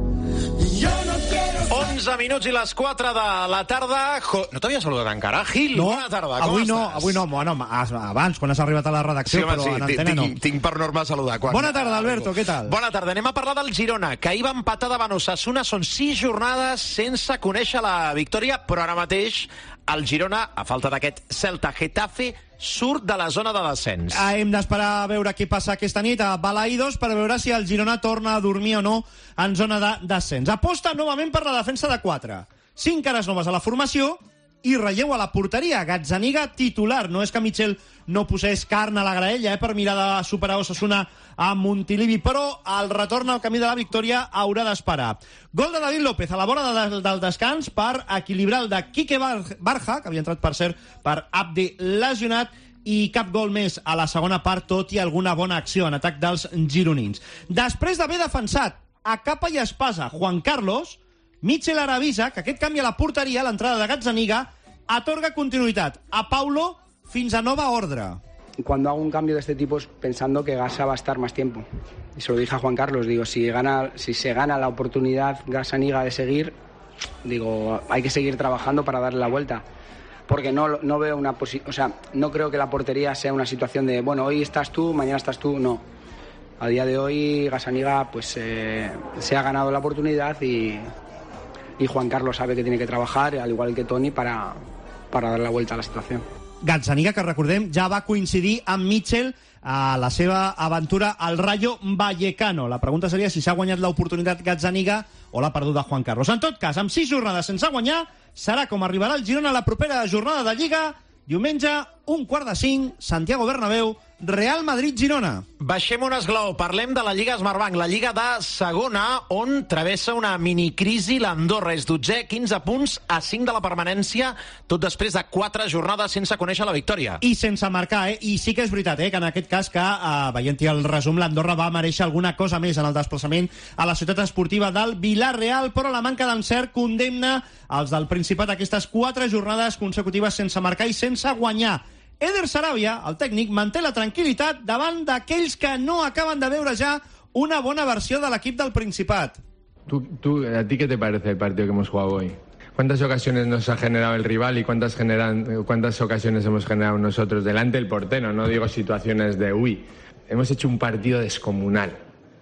onze minuts i les quatre de la tarda. Jo... No t'havia saludat encara, Gil? No, bona tarda, com avui estàs? no, avui no, bueno, abans, quan has arribat a la redacció, sí, home, però sí, en antena no. Tinc, tinc per norma saludar. Quan... Bona tarda, Alberto, què tal? Bona tarda, anem a parlar del Girona, que ahir va empatar davant Osasuna. Són sis jornades sense conèixer la victòria, però ara mateix el Girona, a falta d'aquest Celta-Getafe, surt de la zona de descens. Ah, hem d'esperar a veure què passa aquesta nit a Balaïdos per veure si el Girona torna a dormir o no en zona de descens. Aposta novament per la defensa de quatre. Cinc cares noves a la formació i relleu a la porteria. Gazzaniga titular. No és que Michel no posés carn a la graella eh, per mirar de superar Osasuna a Montilivi, però el retorn al camí de la victòria haurà d'esperar. Gol de David López a la vora de, del descans per equilibrar el de Quique Barja, que havia entrat, per cert, per Abde lesionat, i cap gol més a la segona part, tot i alguna bona acció en atac dels gironins. Després d'haver defensat a capa i espasa Juan Carlos, Michel ara avisa que aquest canvi a la porteria, l'entrada de Gazzaniga, atorga continuïtat a Paulo fins a nova ordre. Cuando hago un cambio de este tipo es pensando que Gasa va a estar más tiempo. Y se lo dije a Juan Carlos, digo, si gana, si se gana la oportunidad Gazzaniga de seguir, digo, hay que seguir trabajando para darle la vuelta. Porque no, no veo una posi- o sea, no creo que la portería sea una situación de, bueno, hoy estás tú, mañana estás tú, no. A día de hoy Gazzaniga pues eh, se ha ganado la oportunidad y, y Juan Carlos sabe que tiene que trabajar, al igual que Toni, para, para dar la vuelta a la situación. Gazzaniga, que recordem, ja va coincidir amb Michel a la seva aventura al Rayo Vallecano. La pregunta seria si s'ha guanyat l'oportunitat Gazzaniga o l'ha perduda Juan Carlos. En tot cas, amb sis jornades sense guanyar, serà com arribarà el Girona a la propera jornada de Lliga. Diumenge, un quart de cinc, Santiago Bernabéu, Real Madrid-Girona. Baixem un esglaó, parlem de la Lliga Smartbank, la Lliga de segona, on travessa una minicrisi l'Andorra. És dotzè, quinze punts a cinc de la permanència, tot després de quatre jornades sense conèixer la victòria. I sense marcar, eh? I sí que és veritat, eh? Que en aquest cas, que eh, veient-hi el resum, l'Andorra va mereixer alguna cosa més en el desplaçament a la ciutat esportiva del Villarreal, però la manca d'encert condemna els del Principat aquestes quatre jornades consecutives sense marcar i sense guanyar. Eder Sarabia, el tècnic, manté la tranquil·litat davant d'aquells que no acaben de veure ja una bona versió de l'equip del Principat. ¿Tú, tú, ¿A ti qué te parece el partido que hemos jugado hoy? ¿Cuántas ocasiones nos ha generado el rival y cuántas, generan, cuántas ocasiones hemos generado nosotros delante del portero? No digo situaciones de uy. Hemos hecho un partido descomunal,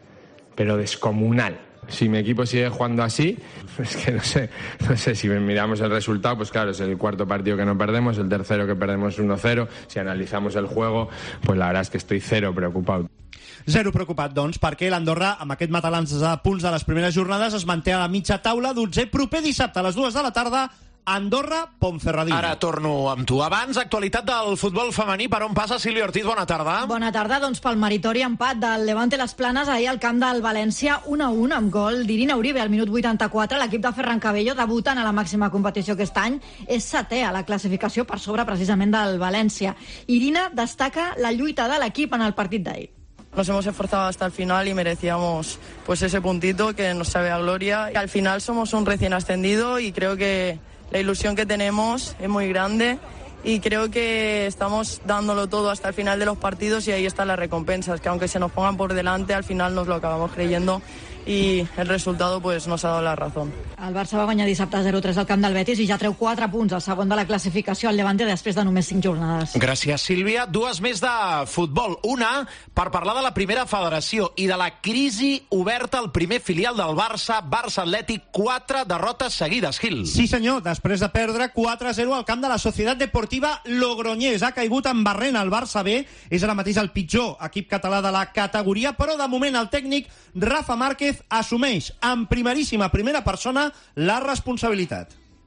pero descomunal. Si mi equipo sigue jugando así, es que no sé, no sé si miramos el resultado, pues claro, es el cuarto partido que no perdemos, el tercero que perdemos uno cero. Si analizamos el juego, pues la verdad es que estoy cero preocupado. Zero preocupat, doncs, perquè l'Andorra, amb aquest matalanç de punts de les primeres jornades, es manté a la mitja taula, dotzè, proper dissabte a les dues de la tarda, Andorra-Ponferradina. Ara torno amb tu. Abans, actualitat del futbol femení. Per on passa, Sílvia Ortiz? Bona tarda. Bona tarda, doncs pel meritori empat del Levante Les Planes ahir al camp del València, un a un amb gol d'Irina Uribe al minut vuitanta-quatre. L'equip de Ferran Cabello, debutant a la màxima competició aquest any, és setè a la classificació per sobre precisament del València. Irina destaca la lluita de l'equip en el partit d'ahir. Nos hemos esforzado hasta el final y merecíamos pues ese puntito que nos sabe a gloria. Y al final somos un recién ascendido y creo que la ilusión que tenemos es muy grande y creo que estamos dándolo todo hasta el final de los partidos y ahí están las recompensas, que aunque se nos pongan por delante, al final nos lo acabamos creyendo i el resultado pues, nos ha dado la razón. El Barça va guanyar dissabte zero tres al camp del Betis i ja treu quatre punts al segon de la classificació al Levante després de només cinc jornades. Gràcies, Sílvia. Dues més de futbol. Una, per parlar de la primera federació i de la crisi oberta al primer filial del Barça, Barça Atlètic, quatre derrotes seguides, Gil. Sí, senyor. Després de perdre quatre a zero al camp de la Societat Deportiva Logroñés. Ha caigut en barrena el Barça B. És ara mateix el pitjor equip català de la categoria, però de moment el tècnic Rafa Márquez assumeix en primeríssima primera persona la responsabilitat.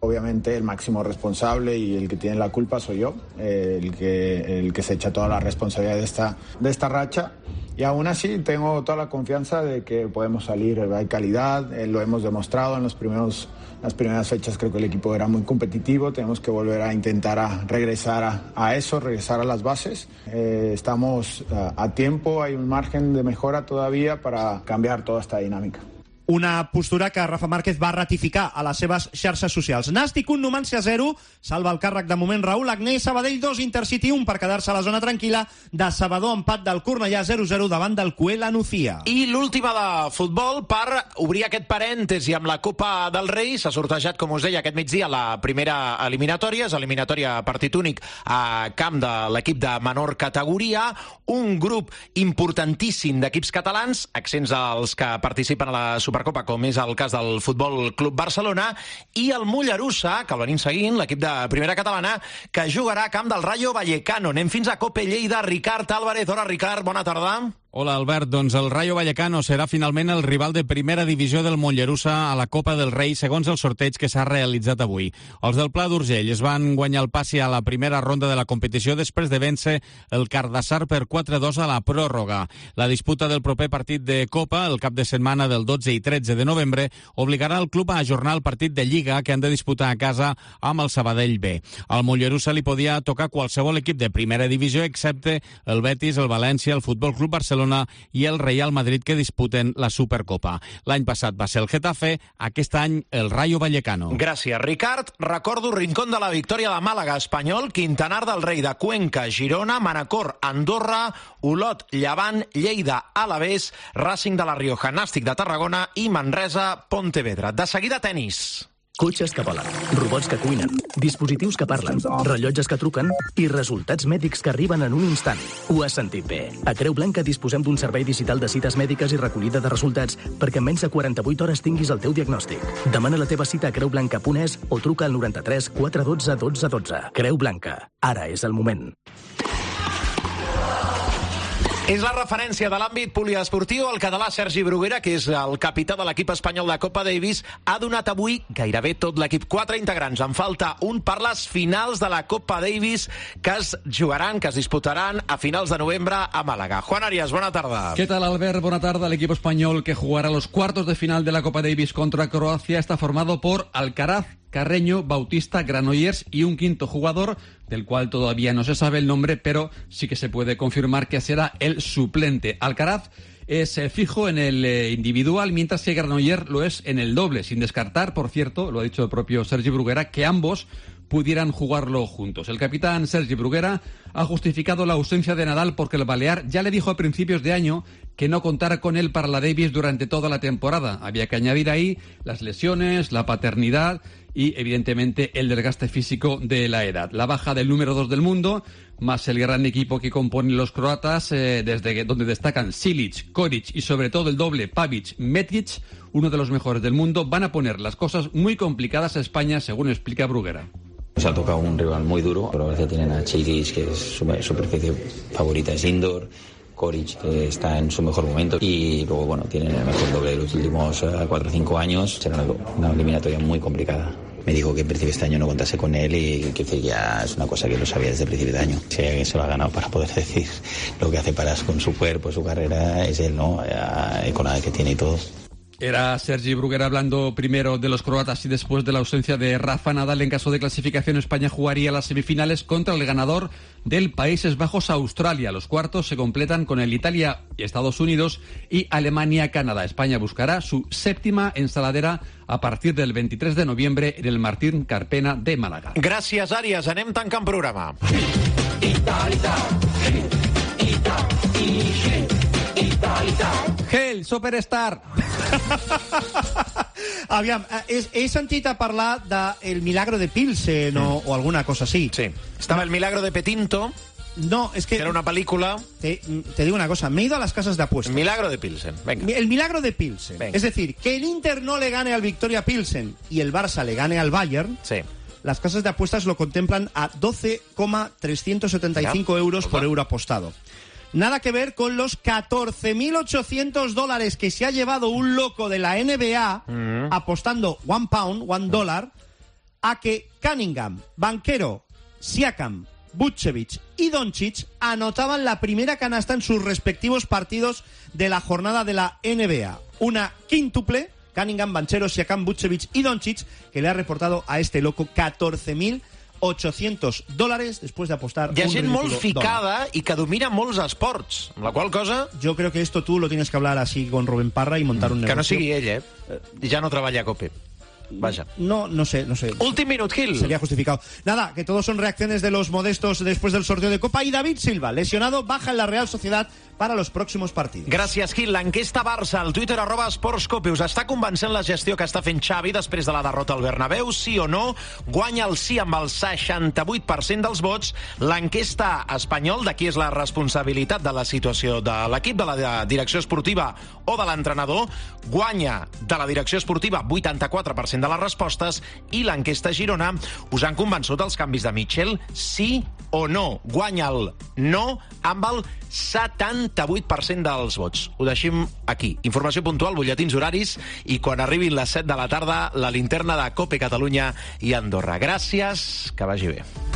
Obviamente el máximo responsable y el que tiene la culpa soy yo, eh, el, que, el que se echa toda la responsabilidad de esta, de esta racha. Y aún así tengo toda la confianza de que podemos salir, hay calidad, eh, lo hemos demostrado en los primeros, las primeras fechas. Creo que el equipo era muy competitivo, tenemos que volver a intentar a regresar a, a eso, regresar a las bases. Eh, estamos a, a tiempo, hay un margen de mejora todavía para cambiar toda esta dinámica. Una postura que Rafa Márquez va ratificar a les seves xarxes socials. Nàstic un, Numancia zero, salva el càrrec de moment Raúl Agné, Sabadell dos, Intercity un per quedar-se a la zona tranquil·la, de Sabador empat del Cornellà zero zero davant del Cuela Nucía. I l'última de futbol per obrir aquest parèntesi amb la Copa del Rei. S'ha sortejat, com us deia, aquest migdia la primera eliminatòria, és eliminatòria partit únic a camp de l'equip de menor categoria, un grup importantíssim d'equips catalans, accents als que participen a la Supercopa, com és el cas del Futbol Club Barcelona, i el Mollerussa, que el venim seguint, l'equip de primera catalana, que jugarà a camp del Rayo Vallecano. Anem fins a Cope Lleida. Ricard Álvarez. Hola, Ricard, bona tarda. Hola, Albert. Doncs el Rayo Vallecano serà finalment el rival de primera divisió del Mollerussa a la Copa del Rei, segons el sorteig que s'ha realitzat avui. Els del Pla d'Urgell es van guanyar el passi a la primera ronda de la competició després de vèncer el Cardassar per quatre a dos a la pròrroga. La disputa del proper partit de Copa, el cap de setmana del dotze i tretze de novembre, obligarà el club a ajornar el partit de Lliga que han de disputar a casa amb el Sabadell B. Al Mollerussa li podia tocar qualsevol equip de primera divisió, excepte el Betis, el València, el Futbol Club Barcelona i el Real Madrid, que disputen la Supercopa. L'any passat va ser el Getafe, aquest any el Rayo Vallecano. Gràcies, Ricard. Recordo Rincón de la Victòria de Màlaga, Espanyol, Quintanar del Rei de Cuenca, Girona, Manacor, Andorra, Olot, Llevant, Lleida, Alavés, Racing de la Rioja, Nàstic de Tarragona i Manresa, Pontevedra. De seguida, tenis. Cotxes que volen, robots que cuinen, dispositius que parlen, rellotges que truquen i resultats mèdics que arriben en un instant. Ho has sentit bé. A Creu Blanca disposem d'un servei digital de cites mèdiques i recollida de resultats perquè en menys de quaranta-vuit hores tinguis el teu diagnòstic. Demana la teva cita a creu blanca punt es o truca al noranta-tres quatre cents i dotze dotze dotze. Creu Blanca. Ara és el moment. És la referència de l'àmbit poliesportiu. El català Sergi Bruguera, que és el capità de l'equip espanyol de Copa Davis, ha donat avui gairebé tot l'equip. Quatre integrants. En falta un per les finals de la Copa Davis que es jugaran, que es disputaran a finals de novembre a Màlaga. Juan Arias, bona tarda. ¿Qué tal, Albert? Buena tarde. El equipo español que jugará los cuartos de final de la Copa Davis contra Croacia está formado por Alcaraz, Carreño, Bautista, Granollers y un quinto jugador del cual todavía no se sabe el nombre, pero sí que se puede confirmar que será el suplente. Alcaraz es eh, fijo en el eh, individual, mientras que Granollers lo es en el doble, sin descartar, por cierto, lo ha dicho el propio Sergi Bruguera, que ambos pudieran jugarlo juntos. El capitán Sergi Bruguera ha justificado la ausencia de Nadal porque el balear ya le dijo a principios de año que no contara con él para la Davis durante toda la temporada. Había que añadir ahí las lesiones, la paternidad y, evidentemente, el desgaste físico de la edad. La baja del número dos del mundo, más el gran equipo que componen los croatas, eh, desde donde destacan Silic, Koric y, sobre todo, el doble Pavic-Metic, uno de los mejores del mundo, van a poner las cosas muy complicadas a España, según explica Bruguera. Nos ha tocado un rival muy duro. Croacia tienen a Cilic, que es su superficie favorita es indoor. Koric, que está en su mejor momento, y luego, bueno, tienen el mejor doble de los últimos cuatro o cinco años. Será una, una eliminatoria muy complicada. Me dijo que en principio este año no contase con él y que ya es una cosa que lo sabía desde el principio de año. Si alguien se lo ha ganado para poder decir lo que hace para con su cuerpo, su carrera, es él, ¿no? Con la edad que tiene y todo. Era Sergi Bruguera hablando primero de los croatas y después de la ausencia de Rafa Nadal. En caso de clasificación, España jugaría las semifinales contra el ganador del Países Bajos-Australia. Los cuartos se completan con el Italia y Estados Unidos y Alemania-Canadá. España buscará su séptima ensaladera a partir del veintitrés de noviembre en el Martín Carpena de Málaga. Gràcies, Àries. Anem tancant programa. Gel, Superstar. Aviam, he, he sentit a parlar de El Milagro de Pilsen o, o alguna cosa así. Sí. Estaba El Milagro de Petinto. No, es que... Era una película. Te, te digo una cosa, me he ido a las casas de apuestas. Milagro de Pilsen, venga. El Milagro de Pilsen. Venga. Es decir, que el Inter no le gane al Victoria Pilsen y el Barça le gane al Bayern. Sí. Las casas de apuestas lo contemplan a doce coma trescientos setenta y cinco euros por euro apostado. Nada que ver con los catorce mil ochocientos dólares que se ha llevado un loco de la N B A mm. apostando one pound, one dólar, a que Cunningham, Banchero, Siakam, Vucevic y Doncic anotaban la primera canasta en sus respectivos partidos de la jornada de la N B A. Una quíntuple, Cunningham, Banchero, Siakam, Vucevic y Doncic, que le ha reportado a este loco catorce mil ochocientos dólares después de apostar. Hi ha un gent molt ridículo ficada dólar. i que domina molts esports, amb la qual cosa... Yo creo que esto tú lo tienes que hablar así con Rubén Parra y montar un Que negocio. no sigui ell, eh? Ja no treballa a COPE. Vaja. No, no sé, no sé. Últim minut, Gil. Sería justificado. Nada, que todos son reacciones de los modestos después del sorteo de Copa. Y David Silva, lesionado, baja en la Real Sociedad para los próximos partidos. Gràcies, Gil. L'enquesta Barça, al Twitter, arroba Esportscope. Us està convencent la gestió que està fent Xavi després de la derrota al Bernabéu? Sí o no? Guanya el sí amb el seixanta-vuit per cent dels vots. L'enquesta espanyol, de qui és la responsabilitat de la situació de l'equip, de la direcció esportiva o de l'entrenador, guanya de la direcció esportiva vuitanta-quatre per cent de les respostes, i l'enquesta Girona, us han convençut els canvis de Mitchell? Sí o no? Guanya el no amb el setanta-vuit per cent dels vots. Ho deixem aquí. Informació puntual, butlletins horaris, i quan arribin les set de la tarda, la linterna de COPE Catalunya i Andorra. Gràcies, que vagi bé.